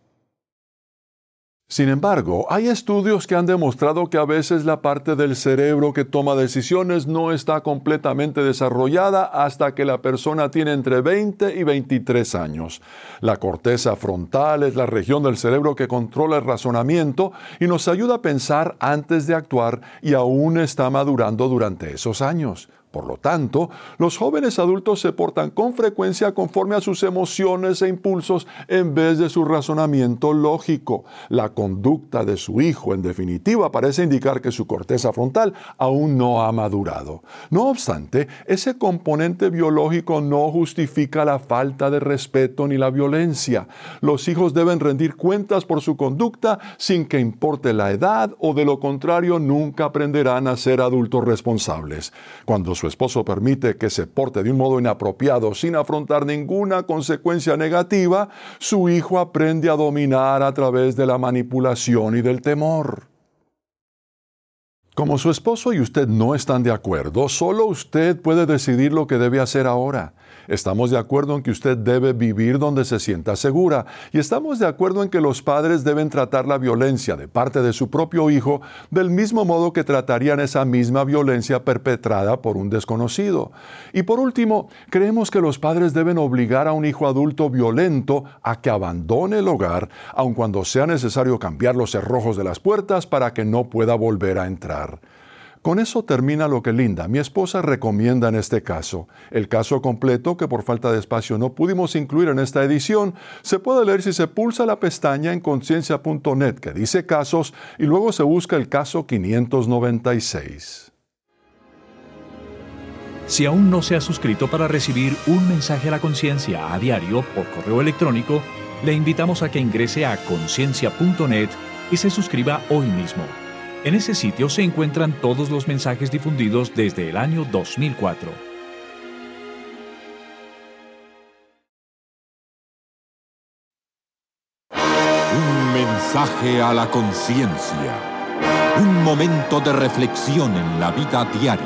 Sin embargo, hay estudios que han demostrado que a veces la parte del cerebro que toma decisiones no está completamente desarrollada hasta que la persona tiene entre 20 y 23 años. La corteza frontal es la región del cerebro que controla el razonamiento y nos ayuda a pensar antes de actuar y aún está madurando durante esos años. Por lo tanto, los jóvenes adultos se portan con frecuencia conforme a sus emociones e impulsos en vez de su razonamiento lógico. La conducta de su hijo, en definitiva, parece indicar que su corteza frontal aún no ha madurado. No obstante, ese componente biológico no justifica la falta de respeto ni la violencia. Los hijos deben rendir cuentas por su conducta sin que importe la edad o de lo contrario nunca aprenderán a ser adultos responsables. Cuando su esposo permite que se porte de un modo inapropiado sin afrontar ninguna consecuencia negativa, su hijo aprende a dominar a través de la manipulación y del temor. Como su esposo y usted no están de acuerdo, solo usted puede decidir lo que debe hacer ahora. Estamos de acuerdo en que usted debe vivir donde se sienta segura y estamos de acuerdo en que los padres deben tratar la violencia de parte de su propio hijo del mismo modo que tratarían esa misma violencia perpetrada por un desconocido. Y por último, creemos que los padres deben obligar a un hijo adulto violento a que abandone el hogar, aun cuando sea necesario cambiar los cerrojos de las puertas para que no pueda volver a entrar. Con eso termina lo que Linda, mi esposa, recomienda en este caso. El caso completo, que por falta de espacio no pudimos incluir en esta edición, se puede leer si se pulsa la pestaña en conciencia.net que dice casos y luego se busca el caso 596. Si aún no se ha suscrito para recibir un mensaje a la conciencia a diario por correo electrónico, le invitamos a que ingrese a conciencia.net y se suscriba hoy mismo. En ese sitio se encuentran todos los mensajes difundidos desde el año 2004. Un mensaje a la conciencia. Un momento de reflexión en la vida diaria.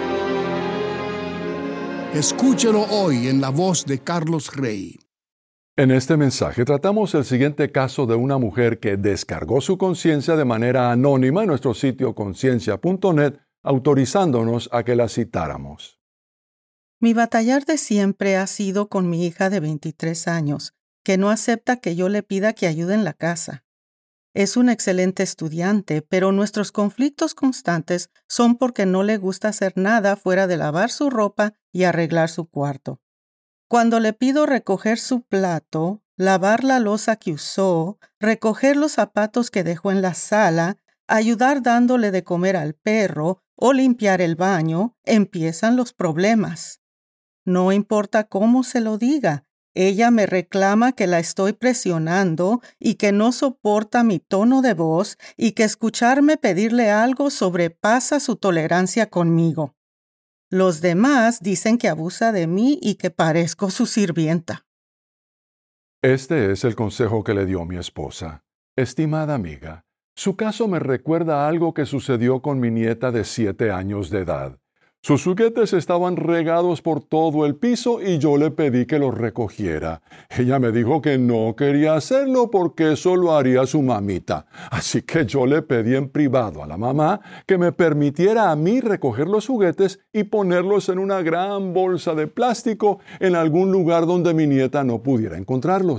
Escúchelo hoy en la voz de Carlos Rey. En este mensaje tratamos el siguiente caso de una mujer que descargó su conciencia de manera anónima en nuestro sitio conciencia.net, autorizándonos a que la citáramos. Mi batallar de siempre ha sido con mi hija de 23 años, que no acepta que yo le pida que ayude en la casa. Es un excelente estudiante, pero nuestros conflictos constantes son porque no le gusta hacer nada fuera de lavar su ropa y arreglar su cuarto. Cuando le pido recoger su plato, lavar la loza que usó, recoger los zapatos que dejó en la sala, ayudar dándole de comer al perro o limpiar el baño, empiezan los problemas. No importa cómo se lo diga, ella me reclama que la estoy presionando y que no soporta mi tono de voz y que escucharme pedirle algo sobrepasa su tolerancia conmigo. Los demás dicen que abusa de mí y que parezco su sirvienta. Este es el consejo que le dio mi esposa. Estimada amiga, su caso me recuerda a algo que sucedió con mi nieta de 7 años de edad. Sus juguetes estaban regados por todo el piso y yo le pedí que los recogiera. Ella me dijo que no quería hacerlo porque eso lo haría su mamita. Así que yo le pedí en privado a la mamá que me permitiera a mí recoger los juguetes y ponerlos en una gran bolsa de plástico en algún lugar donde mi nieta no pudiera encontrarlos.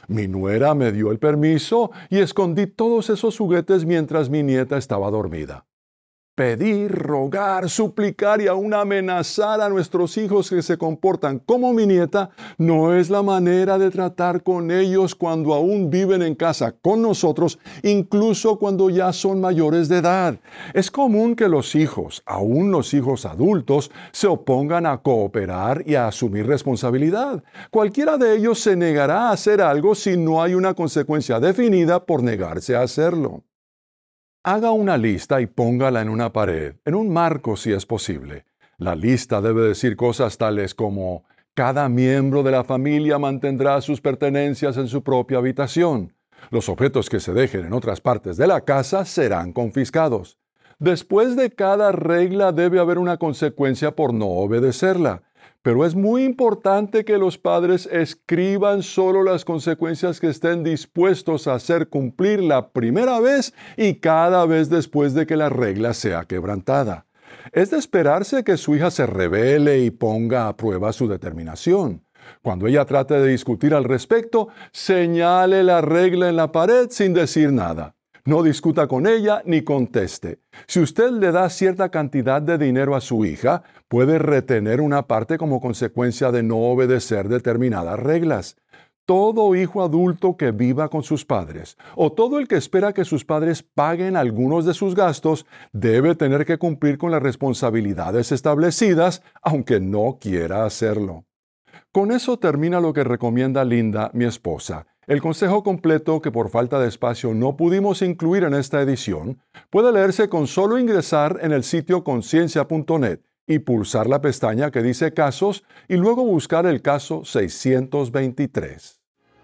Mi nuera me dio el permiso y escondí todos esos juguetes mientras mi nieta estaba dormida. Pedir, rogar, suplicar y aún amenazar a nuestros hijos que se comportan como mi nieta no es la manera de tratar con ellos cuando aún viven en casa con nosotros, incluso cuando ya son mayores de edad. Es común que los hijos, aún los hijos adultos, se opongan a cooperar y a asumir responsabilidad. Cualquiera de ellos se negará a hacer algo si no hay una consecuencia definida por negarse a hacerlo. Haga una lista y póngala en una pared, en un marco si es posible. La lista debe decir cosas tales como: cada miembro de la familia mantendrá sus pertenencias en su propia habitación. Los objetos que se dejen en otras partes de la casa serán confiscados. Después de cada regla debe haber una consecuencia por no obedecerla. Pero es muy importante que los padres escriban solo las consecuencias que estén dispuestos a hacer cumplir la primera vez y cada vez después de que la regla sea quebrantada. Es de esperarse que su hija se rebele y ponga a prueba su determinación. Cuando ella trate de discutir al respecto, señale la regla en la pared sin decir nada. No discuta con ella ni conteste. Si usted le da cierta cantidad de dinero a su hija, puede retener una parte como consecuencia de no obedecer determinadas reglas. Todo hijo adulto que viva con sus padres, o todo el que espera que sus padres paguen algunos de sus gastos, debe tener que cumplir con las responsabilidades establecidas, aunque no quiera hacerlo. Con eso termina lo que recomienda Linda, mi esposa. El consejo completo, que por falta de espacio no pudimos incluir en esta edición, puede leerse con solo ingresar en el sitio conciencia.net y pulsar la pestaña que dice Casos y luego buscar el caso 623.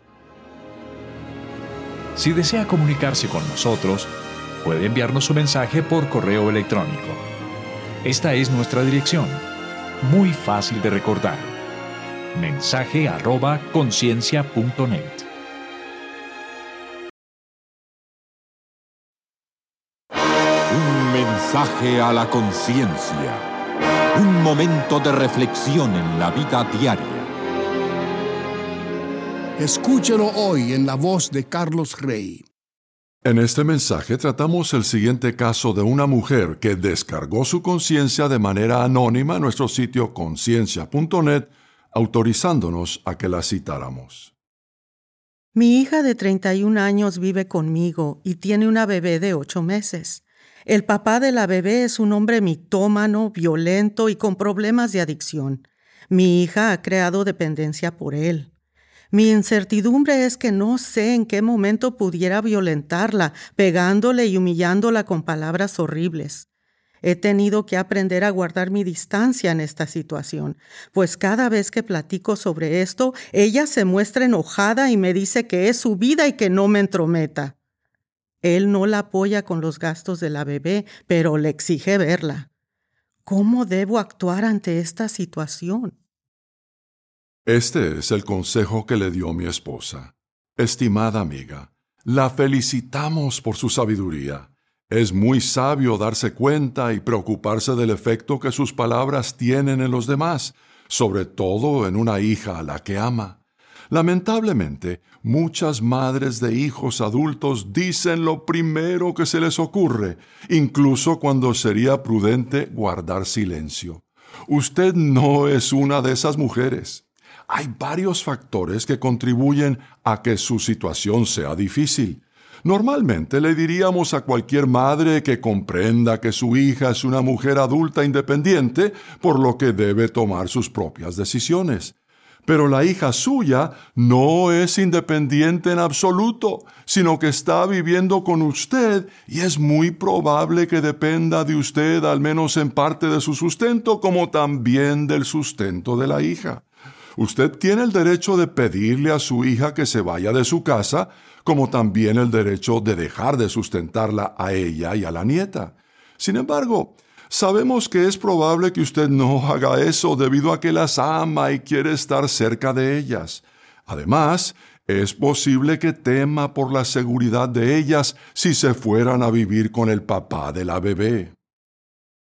Si desea comunicarse con nosotros, puede enviarnos su mensaje por correo electrónico. Esta es nuestra dirección, muy fácil de recordar: mensaje@conciencia.net. Un mensaje a la conciencia. Un momento de reflexión en la vida diaria. Escúchelo hoy en la voz de Carlos Rey. En este mensaje tratamos el siguiente caso de una mujer que descargó su conciencia de manera anónima en nuestro sitio conciencia.net, autorizándonos a que la citáramos. Mi hija de 31 años vive conmigo y tiene una bebé de 8 meses. El papá de la bebé es un hombre mitómano, violento y con problemas de adicción. Mi hija ha creado dependencia por él. Mi incertidumbre es que no sé en qué momento pudiera violentarla, pegándole y humillándola con palabras horribles. He tenido que aprender a guardar mi distancia en esta situación, pues cada vez que platico sobre esto, ella se muestra enojada y me dice que es su vida y que no me entrometa. Él no la apoya con los gastos de la bebé, pero le exige verla. ¿Cómo debo actuar ante esta situación? Este es el consejo que le dio mi esposa. Estimada amiga, la felicitamos por su sabiduría. Es muy sabio darse cuenta y preocuparse del efecto que sus palabras tienen en los demás, sobre todo en una hija a la que ama. Lamentablemente, muchas madres de hijos adultos dicen lo primero que se les ocurre, incluso cuando sería prudente guardar silencio. Usted no es una de esas mujeres. Hay varios factores que contribuyen a que su situación sea difícil. Normalmente le diríamos a cualquier madre que comprenda que su hija es una mujer adulta independiente, por lo que debe tomar sus propias decisiones. Pero la hija suya no es independiente en absoluto, sino que está viviendo con usted y es muy probable que dependa de usted al menos en parte de su sustento, como también del sustento de la hija. Usted tiene el derecho de pedirle a su hija que se vaya de su casa, como también el derecho de dejar de sustentarla a ella y a la nieta. Sin embargo, sabemos que es probable que usted no haga eso debido a que las ama y quiere estar cerca de ellas. Además, es posible que tema por la seguridad de ellas si se fueran a vivir con el papá de la bebé.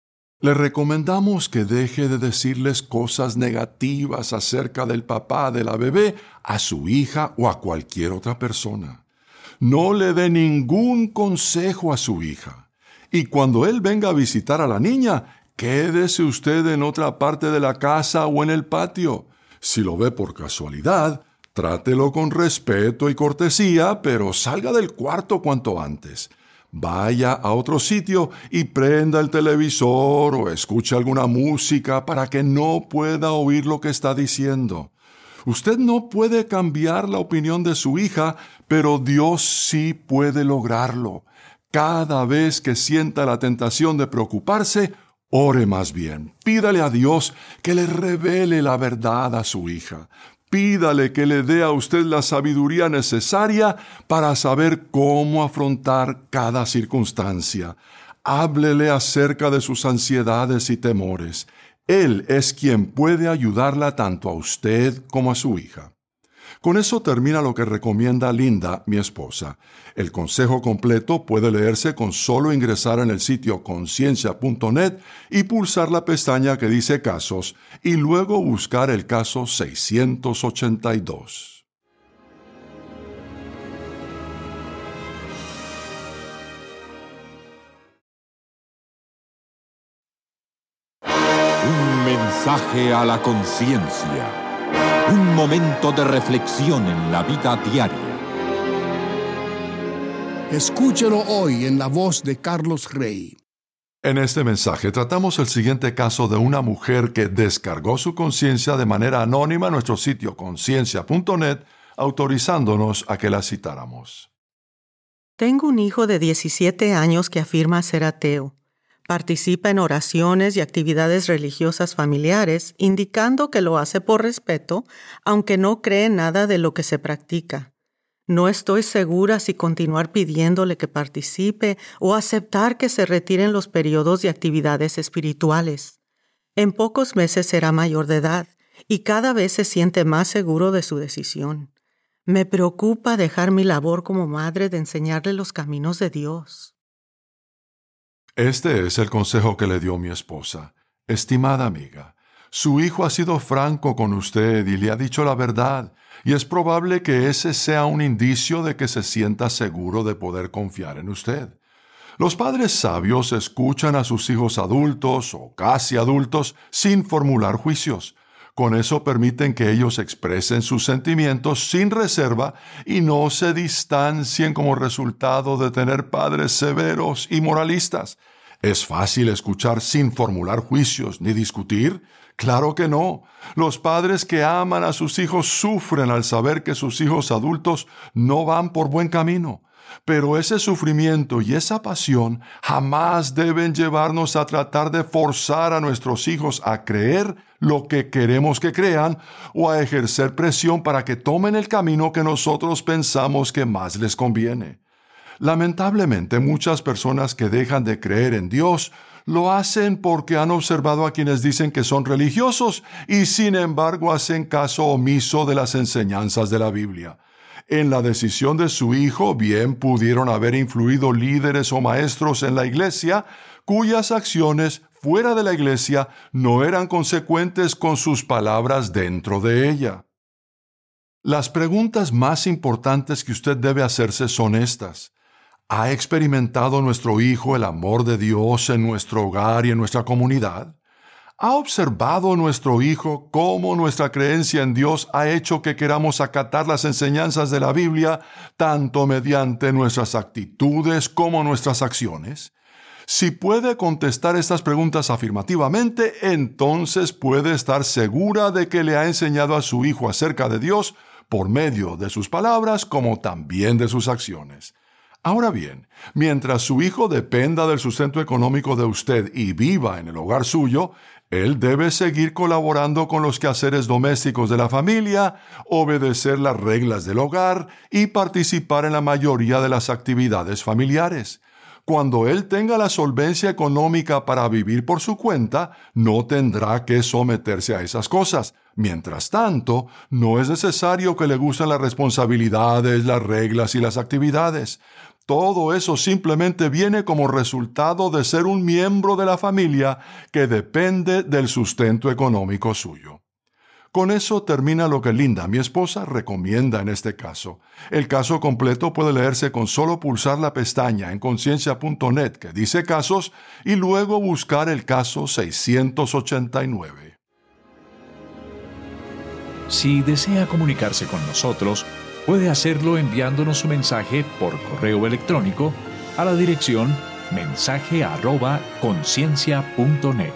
Le recomendamos que deje de decirles cosas negativas acerca del papá de la bebé a su hija o a cualquier otra persona. No le dé ningún consejo a su hija. Y cuando él venga a visitar a la niña, quédese usted en otra parte de la casa o en el patio. Si lo ve por casualidad, trátelo con respeto y cortesía, pero salga del cuarto cuanto antes. Vaya a otro sitio y prenda el televisor o escuche alguna música para que no pueda oír lo que está diciendo. Usted no puede cambiar la opinión de su hija, pero Dios sí puede lograrlo. Cada vez que sienta la tentación de preocuparse, ore más bien. Pídale a Dios que le revele la verdad a su hija. Pídale que le dé a usted la sabiduría necesaria para saber cómo afrontar cada circunstancia. Háblele acerca de sus ansiedades y temores. Él es quien puede ayudarla tanto a usted como a su hija. Con eso termina lo que recomienda Linda, mi esposa. El consejo completo puede leerse con solo ingresar en el sitio conciencia.net y pulsar la pestaña que dice Casos y luego buscar el caso 682. Un mensaje a la conciencia. Un momento de reflexión en la vida diaria. Escúchelo hoy en la voz de Carlos Rey. En este mensaje tratamos el siguiente caso de una mujer que descargó su conciencia de manera anónima en nuestro sitio conciencia.net, autorizándonos a que la citáramos. Tengo un hijo de 17 años que afirma ser ateo. Participa en oraciones y actividades religiosas familiares, indicando que lo hace por respeto, aunque no cree nada de lo que se practica. No estoy segura si continuar pidiéndole que participe o aceptar que se retiren los periodos de actividades espirituales. En pocos meses será mayor de edad y cada vez se siente más seguro de su decisión. Me preocupa dejar mi labor como madre de enseñarle los caminos de Dios. Este es el consejo que le dio mi esposa. Estimada amiga, su hijo ha sido franco con usted y le ha dicho la verdad, y es probable que ese sea un indicio de que se sienta seguro de poder confiar en usted. Los padres sabios escuchan a sus hijos adultos o casi adultos sin formular juicios. Con eso permiten que ellos expresen sus sentimientos sin reserva y no se distancien como resultado de tener padres severos y moralistas. ¿Es fácil escuchar sin formular juicios ni discutir? Claro que no. Los padres que aman a sus hijos sufren al saber que sus hijos adultos no van por buen camino. Pero ese sufrimiento y esa pasión jamás deben llevarnos a tratar de forzar a nuestros hijos a creer lo que queremos que crean o a ejercer presión para que tomen el camino que nosotros pensamos que más les conviene. Lamentablemente, muchas personas que dejan de creer en Dios lo hacen porque han observado a quienes dicen que son religiosos y sin embargo hacen caso omiso de las enseñanzas de la Biblia. En la decisión de su hijo bien pudieron haber influido líderes o maestros en la iglesia cuyas acciones fuera de la iglesia no eran consecuentes con sus palabras dentro de ella. Las preguntas más importantes que usted debe hacerse son estas. ¿Ha experimentado nuestro hijo el amor de Dios en nuestro hogar y en nuestra comunidad? ¿Ha observado nuestro hijo cómo nuestra creencia en Dios ha hecho que queramos acatar las enseñanzas de la Biblia, tanto mediante nuestras actitudes como nuestras acciones? Si puede contestar estas preguntas afirmativamente, entonces puede estar segura de que le ha enseñado a su hijo acerca de Dios por medio de sus palabras como también de sus acciones. Ahora bien, mientras su hijo dependa del sustento económico de usted y viva en el hogar suyo, él debe seguir colaborando con los quehaceres domésticos de la familia, obedecer las reglas del hogar y participar en la mayoría de las actividades familiares. Cuando él tenga la solvencia económica para vivir por su cuenta, no tendrá que someterse a esas cosas. Mientras tanto, no es necesario que le gusten las responsabilidades, las reglas y las actividades. Todo eso simplemente viene como resultado de ser un miembro de la familia que depende del sustento económico suyo. Con eso termina lo que Linda, mi esposa, recomienda en este caso. El caso completo puede leerse con solo pulsar la pestaña en conciencia.net que dice casos y luego buscar el caso 689. Si desea comunicarse con nosotros, puede hacerlo enviándonos su mensaje por correo electrónico a la dirección mensaje@conciencia.net.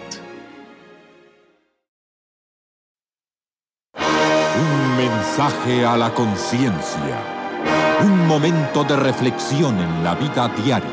Un mensaje a la conciencia. Un momento de reflexión en la vida diaria.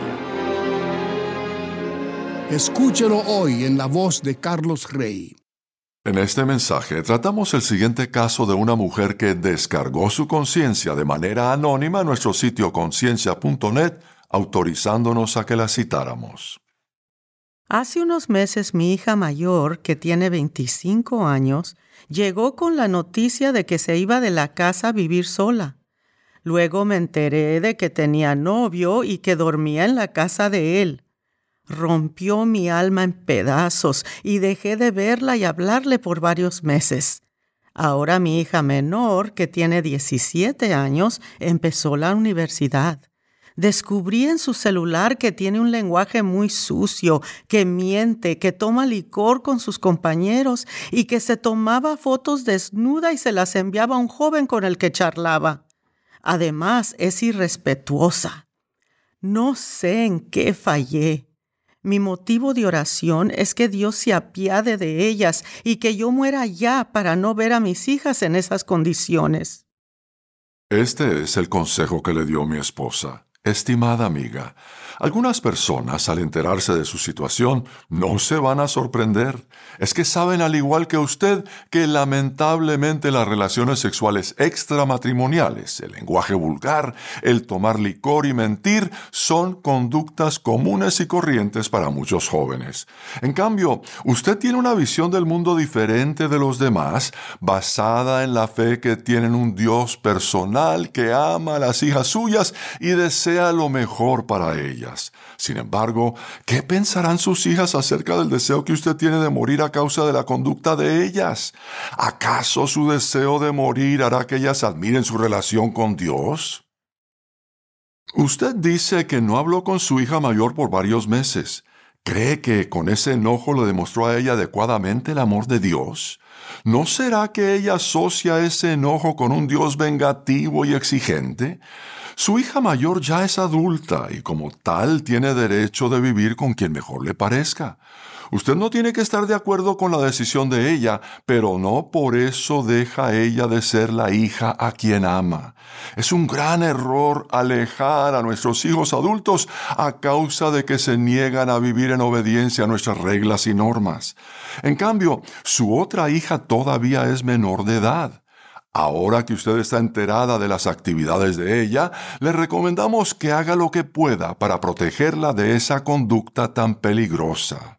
Escúchelo hoy en la voz de Carlos Rey. En este mensaje tratamos el siguiente caso de una mujer que descargó su conciencia de manera anónima en nuestro sitio conciencia.net, autorizándonos a que la citáramos. Hace unos meses mi hija mayor, que tiene 25 años, llegó con la noticia de que se iba de la casa a vivir sola. Luego me enteré de que tenía novio y que dormía en la casa de él. Rompió mi alma en pedazos y dejé de verla y hablarle por varios meses. Ahora mi hija menor, que tiene 17 años, empezó la universidad. Descubrí en su celular que tiene un lenguaje muy sucio, que miente, que toma licor con sus compañeros y que se tomaba fotos desnuda y se las enviaba a un joven con el que charlaba. Además, es irrespetuosa. No sé en qué fallé. Mi motivo de oración es que Dios se apiade de ellas y que yo muera ya para no ver a mis hijas en esas condiciones. Este es el consejo que le dio mi esposa. Estimada amiga, algunas personas al enterarse de su situación no se van a sorprender. Es que saben al igual que usted que lamentablemente las relaciones sexuales extramatrimoniales, el lenguaje vulgar, el tomar licor y mentir son conductas comunes y corrientes para muchos jóvenes. En cambio, usted tiene una visión del mundo diferente de los demás, basada en la fe que tienen un Dios personal que ama a las hijas suyas y desea lo mejor para ellas. Sin embargo, ¿qué pensarán sus hijas acerca del deseo que usted tiene de morir a causa de la conducta de ellas? ¿Acaso su deseo de morir hará que ellas admiren su relación con Dios? Usted dice que no habló con su hija mayor por varios meses. ¿Cree que con ese enojo le demostró a ella adecuadamente el amor de Dios? ¿No será que ella asocia ese enojo con un Dios vengativo y exigente? Su hija mayor ya es adulta y como tal tiene derecho de vivir con quien mejor le parezca. Usted no tiene que estar de acuerdo con la decisión de ella, pero no por eso deja ella de ser la hija a quien ama. Es un gran error alejar a nuestros hijos adultos a causa de que se niegan a vivir en obediencia a nuestras reglas y normas. En cambio, su otra hija todavía es menor de edad. Ahora que usted está enterada de las actividades de ella, le recomendamos que haga lo que pueda para protegerla de esa conducta tan peligrosa.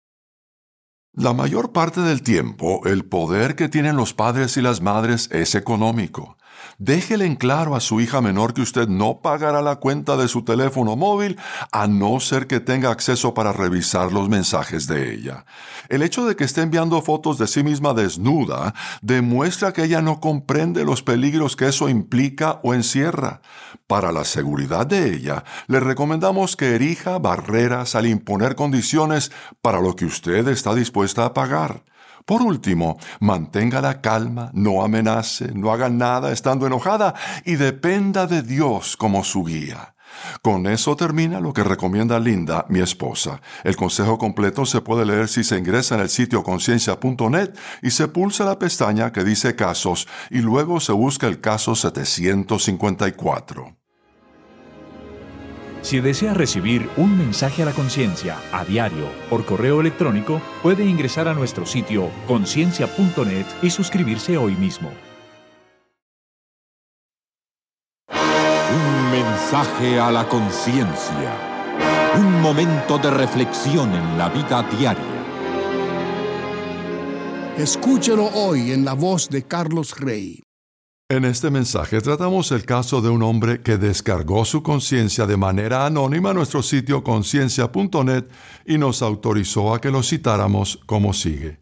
La mayor parte del tiempo, el poder que tienen los padres y las madres es económico. Déjele en claro a su hija menor que usted no pagará la cuenta de su teléfono móvil a no ser que tenga acceso para revisar los mensajes de ella. El hecho de que esté enviando fotos de sí misma desnuda demuestra que ella no comprende los peligros que eso implica o encierra. Para la seguridad de ella, le recomendamos que erija barreras al imponer condiciones para lo que usted está dispuesta a pagar. Por último, mantenga la calma, no amenace, no haga nada estando enojada y dependa de Dios como su guía. Con eso termina lo que recomienda Linda, mi esposa. El consejo completo se puede leer si se ingresa en el sitio conciencia.net y se pulsa la pestaña que dice casos y luego se busca el caso 754. Si desea recibir un mensaje a la conciencia a diario por correo electrónico, puede ingresar a nuestro sitio conciencia.net y suscribirse hoy mismo. Un mensaje a la conciencia. Un momento de reflexión en la vida diaria. Escúchelo hoy en la voz de Carlos Rey. En este mensaje tratamos el caso de un hombre que descargó su conciencia de manera anónima a nuestro sitio conciencia.net y nos autorizó a que lo citáramos como sigue.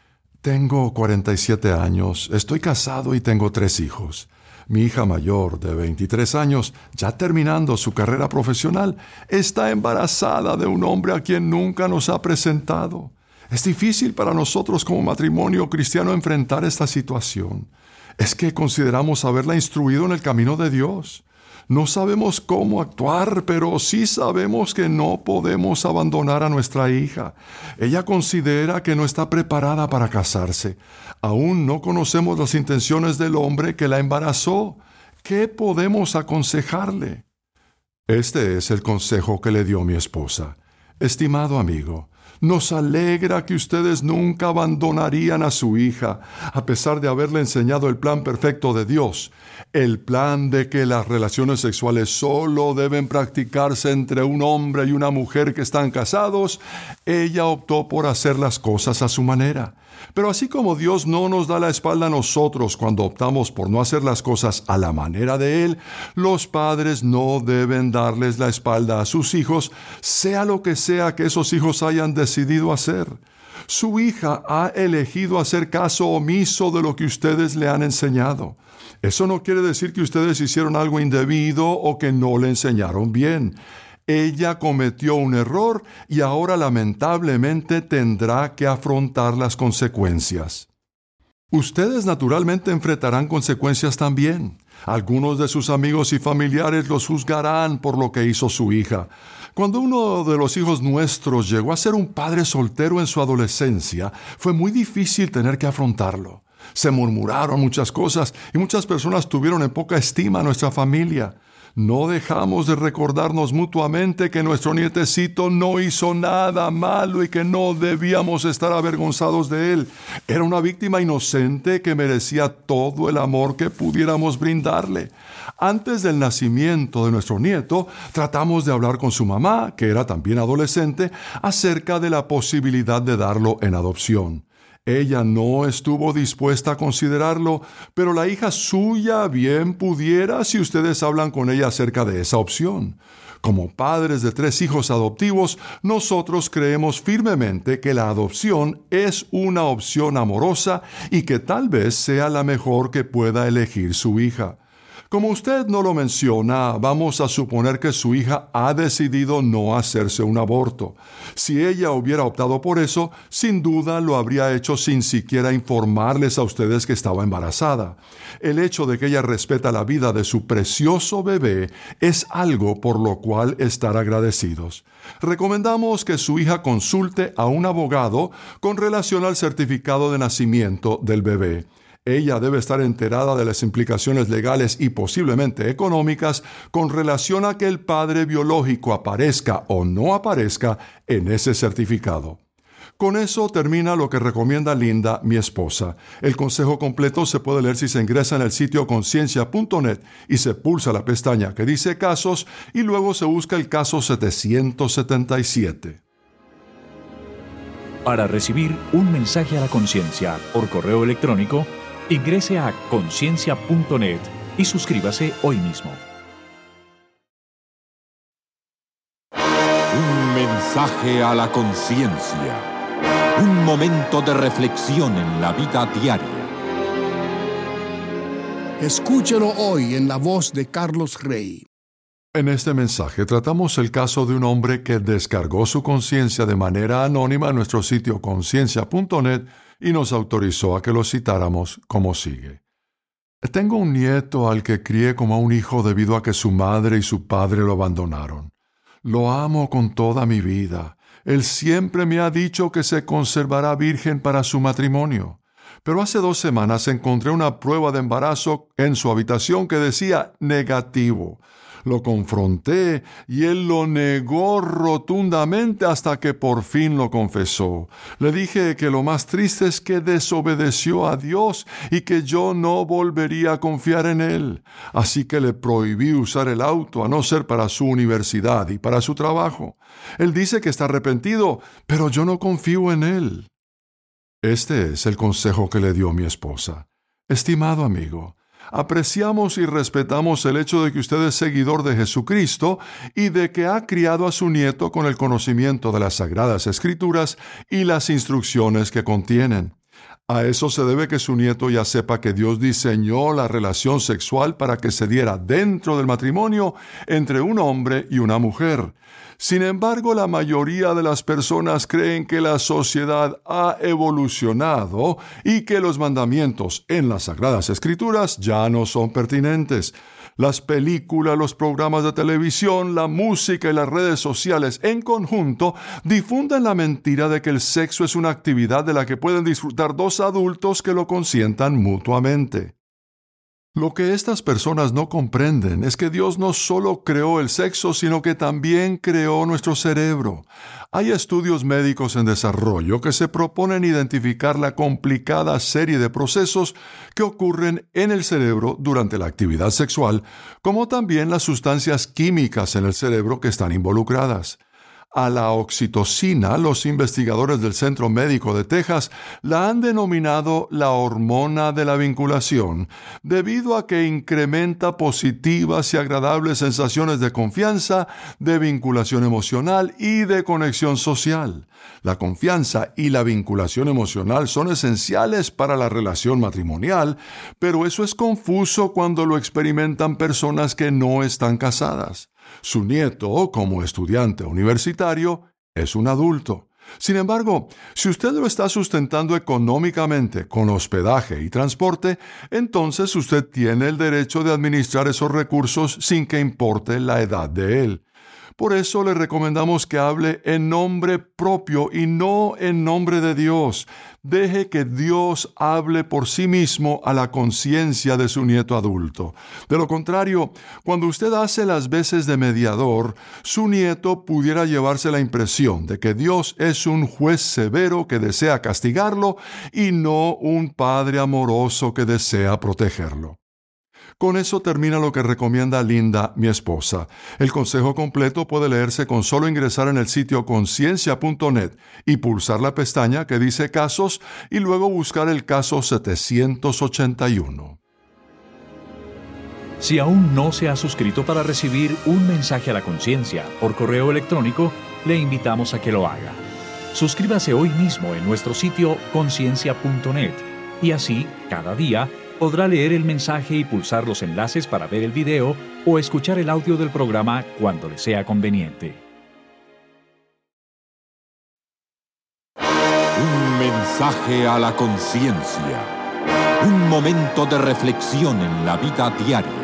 Tengo 47 años, estoy casado y tengo 3 hijos. Mi hija mayor, de 23 años, ya terminando su carrera profesional, está embarazada de un hombre a quien nunca nos ha presentado. Es difícil para nosotros como matrimonio cristiano enfrentar esta situación. Es que consideramos haberla instruido en el camino de Dios. No sabemos cómo actuar, pero sí sabemos que no podemos abandonar a nuestra hija. Ella considera que no está preparada para casarse. Aún no conocemos las intenciones del hombre que la embarazó. ¿Qué podemos aconsejarle? Este es el consejo que le dio mi esposa. Estimado amigo, nos alegra que ustedes nunca abandonarían a su hija, a pesar de haberle enseñado el plan perfecto de Dios, el plan de que las relaciones sexuales solo deben practicarse entre un hombre y una mujer que están casados. Ella optó por hacer las cosas a su manera. Pero así como Dios no nos da la espalda a nosotros cuando optamos por no hacer las cosas a la manera de Él, los padres no deben darles la espalda a sus hijos, sea lo que sea que esos hijos hayan decidido hacer. Su hija ha elegido hacer caso omiso de lo que ustedes le han enseñado. Eso no quiere decir que ustedes hicieron algo indebido o que no le enseñaron bien. Ella cometió un error y ahora lamentablemente tendrá que afrontar las consecuencias. Ustedes naturalmente enfrentarán consecuencias también. Algunos de sus amigos y familiares los juzgarán por lo que hizo su hija. Cuando uno de los hijos nuestros llegó a ser un padre soltero en su adolescencia, fue muy difícil tener que afrontarlo. Se murmuraron muchas cosas y muchas personas tuvieron en poca estima a nuestra familia. No dejamos de recordarnos mutuamente que nuestro nietecito no hizo nada malo y que no debíamos estar avergonzados de él. Era una víctima inocente que merecía todo el amor que pudiéramos brindarle. Antes del nacimiento de nuestro nieto, tratamos de hablar con su mamá, que era también adolescente, acerca de la posibilidad de darlo en adopción. Ella no estuvo dispuesta a considerarlo, pero la hija suya bien pudiera si ustedes hablan con ella acerca de esa opción. Como padres de 3 hijos adoptivos, nosotros creemos firmemente que la adopción es una opción amorosa y que tal vez sea la mejor que pueda elegir su hija. Como usted no lo menciona, vamos a suponer que su hija ha decidido no hacerse un aborto. Si ella hubiera optado por eso, sin duda lo habría hecho sin siquiera informarles a ustedes que estaba embarazada. El hecho de que ella respeta la vida de su precioso bebé es algo por lo cual estar agradecidos. Recomendamos que su hija consulte a un abogado con relación al certificado de nacimiento del bebé. Ella debe estar enterada de las implicaciones legales y posiblemente económicas con relación a que el padre biológico aparezca o no aparezca en ese certificado. Con eso termina lo que recomienda Linda, mi esposa. El consejo completo se puede leer si se ingresa en el sitio conciencia.net y se pulsa la pestaña que dice casos y luego se busca el caso 777. Para recibir un mensaje a la conciencia por correo electrónico, ingrese a conciencia.net y suscríbase hoy mismo. Un mensaje a la conciencia. Un momento de reflexión en la vida diaria. Escúchelo hoy en la voz de Carlos Rey. En este mensaje tratamos el caso de un hombre que descargó su conciencia de manera anónima en nuestro sitio conciencia.net y nos autorizó a que lo citáramos como sigue. Tengo un nieto al que crié como a un hijo debido a que su madre y su padre lo abandonaron. Lo amo con toda mi vida. Él siempre me ha dicho que se conservará virgen para su matrimonio. Pero hace 2 semanas encontré una prueba de embarazo en su habitación que decía negativo. Lo confronté y él lo negó rotundamente hasta que por fin lo confesó. Le dije que lo más triste es que desobedeció a Dios y que yo no volvería a confiar en él. Así que le prohibí usar el auto a no ser para su universidad y para su trabajo. Él dice que está arrepentido, pero yo no confío en él. Este es el consejo que le dio mi esposa. Estimado amigo, Apreciamos y respetamos el hecho de que usted es seguidor de Jesucristo y de que ha criado a su nieto con el conocimiento de las Sagradas Escrituras y las instrucciones que contienen. A eso se debe que su nieto ya sepa que Dios diseñó la relación sexual para que se diera dentro del matrimonio entre un hombre y una mujer. Sin embargo, la mayoría de las personas creen que la sociedad ha evolucionado y que los mandamientos en las Sagradas Escrituras ya no son pertinentes. Las películas, los programas de televisión, la música y las redes sociales en conjunto difunden la mentira de que el sexo es una actividad de la que pueden disfrutar dos adultos que lo consientan mutuamente. Lo que estas personas no comprenden es que Dios no solo creó el sexo, sino que también creó nuestro cerebro. Hay estudios médicos en desarrollo que se proponen identificar la complicada serie de procesos que ocurren en el cerebro durante la actividad sexual, como también las sustancias químicas en el cerebro que están involucradas. A la oxitocina, los investigadores del Centro Médico de Texas la han denominado la hormona de la vinculación, debido a que incrementa positivas y agradables sensaciones de confianza, de vinculación emocional y de conexión social. La confianza y la vinculación emocional son esenciales para la relación matrimonial, pero eso es confuso cuando lo experimentan personas que no están casadas. Su nieto, como estudiante universitario, es un adulto. Sin embargo, si usted lo está sustentando económicamente con hospedaje y transporte, entonces usted tiene el derecho de administrar esos recursos sin que importe la edad de él. Por eso le recomendamos que hable en nombre propio y no en nombre de Dios. Deje que Dios hable por sí mismo a la conciencia de su nieto adulto. De lo contrario, cuando usted hace las veces de mediador, su nieto pudiera llevarse la impresión de que Dios es un juez severo que desea castigarlo y no un padre amoroso que desea protegerlo. Con eso termina lo que recomienda Linda, mi esposa. El consejo completo puede leerse con solo ingresar en el sitio conciencia.net y pulsar la pestaña que dice Casos y luego buscar el caso 781. Si aún no se ha suscrito para recibir un mensaje a la conciencia por correo electrónico, le invitamos a que lo haga. Suscríbase hoy mismo en nuestro sitio conciencia.net y así, cada día, podrá leer el mensaje y pulsar los enlaces para ver el video o escuchar el audio del programa cuando le sea conveniente. Un mensaje a la conciencia. Un momento de reflexión en la vida diaria.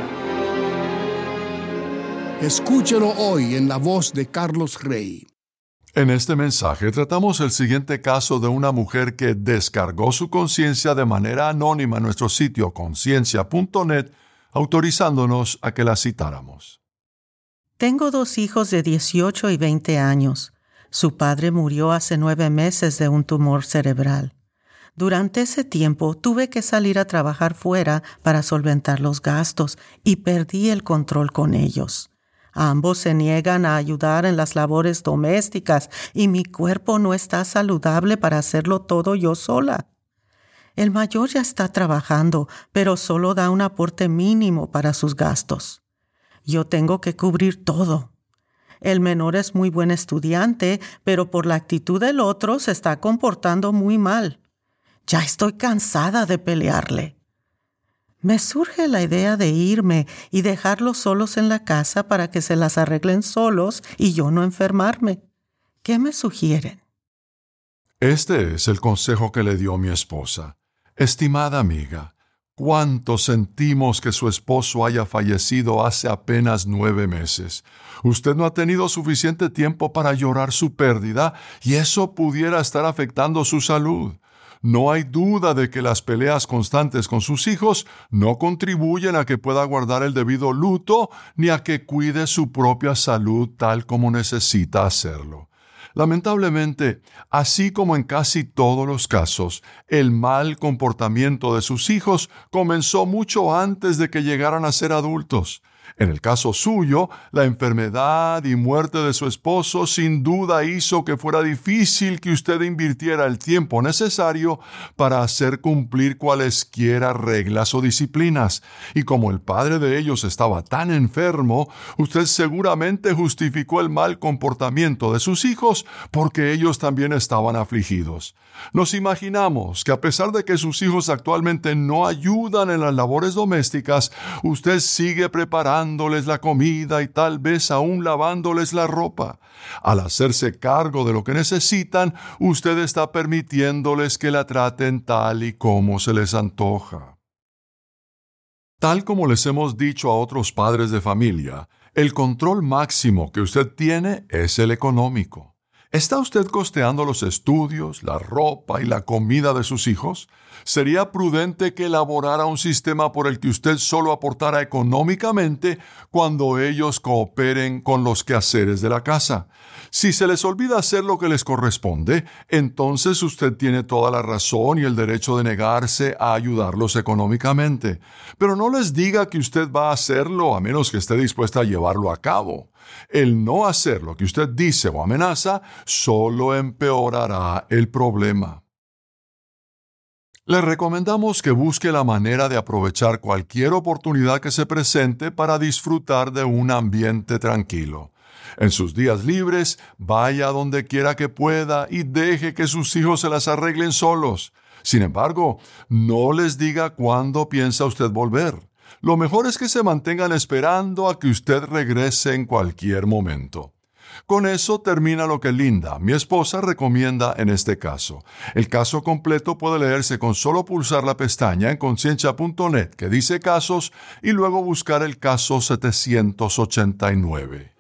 Escúchelo hoy en la voz de Carlos Rey. En este mensaje tratamos el siguiente caso de una mujer que descargó su conciencia de manera anónima en nuestro sitio conciencia.net, autorizándonos a que la citáramos. Tengo 2 hijos de 18 y 20 años. Su padre murió hace 9 meses de un tumor cerebral. Durante ese tiempo tuve que salir a trabajar fuera para solventar los gastos y perdí el control con ellos. Ambos se niegan a ayudar en las labores domésticas y mi cuerpo no está saludable para hacerlo todo yo sola. El mayor ya está trabajando, pero solo da un aporte mínimo para sus gastos. Yo tengo que cubrir todo. El menor es muy buen estudiante, pero por la actitud del otro se está comportando muy mal. Ya estoy cansada de pelearle. Me surge la idea de irme y dejarlos solos en la casa para que se las arreglen solos y yo no enfermarme. ¿Qué me sugieren? Este es el consejo que le dio mi esposa. Estimada amiga, ¿cuánto sentimos que su esposo haya fallecido hace apenas 9 meses? Usted no ha tenido suficiente tiempo para llorar su pérdida y eso pudiera estar afectando su salud. No hay duda de que las peleas constantes con sus hijos no contribuyen a que pueda guardar el debido luto ni a que cuide su propia salud tal como necesita hacerlo. Lamentablemente, así como en casi todos los casos, el mal comportamiento de sus hijos comenzó mucho antes de que llegaran a ser adultos. En el caso suyo, la enfermedad y muerte de su esposo sin duda hizo que fuera difícil que usted invirtiera el tiempo necesario para hacer cumplir cualesquiera reglas o disciplinas. Y como el padre de ellos estaba tan enfermo, usted seguramente justificó el mal comportamiento de sus hijos porque ellos también estaban afligidos. Nos imaginamos que a pesar de que sus hijos actualmente no ayudan en las labores domésticas, usted sigue preparándoles la comida y tal vez aún lavándoles la ropa. Al hacerse cargo de lo que necesitan, usted está permitiéndoles que la traten tal y como se les antoja. Tal como les hemos dicho a otros padres de familia, el control máximo que usted tiene es el económico. ¿Está usted costeando los estudios, la ropa y la comida de sus hijos? Sería prudente que elaborara un sistema por el que usted solo aportara económicamente cuando ellos cooperen con los quehaceres de la casa. Si se les olvida hacer lo que les corresponde, entonces usted tiene toda la razón y el derecho de negarse a ayudarlos económicamente. Pero no les diga que usted va a hacerlo a menos que esté dispuesta a llevarlo a cabo. El no hacer lo que usted dice o amenaza solo empeorará el problema. Le recomendamos que busque la manera de aprovechar cualquier oportunidad que se presente para disfrutar de un ambiente tranquilo. En sus días libres, vaya donde quiera que pueda y deje que sus hijos se las arreglen solos. Sin embargo, no les diga cuándo piensa usted volver. Lo mejor es que se mantengan esperando a que usted regrese en cualquier momento. Con eso termina lo que Linda, mi esposa, recomienda en este caso. El caso completo puede leerse con solo pulsar la pestaña en conciencia.net que dice casos y luego buscar el caso 789.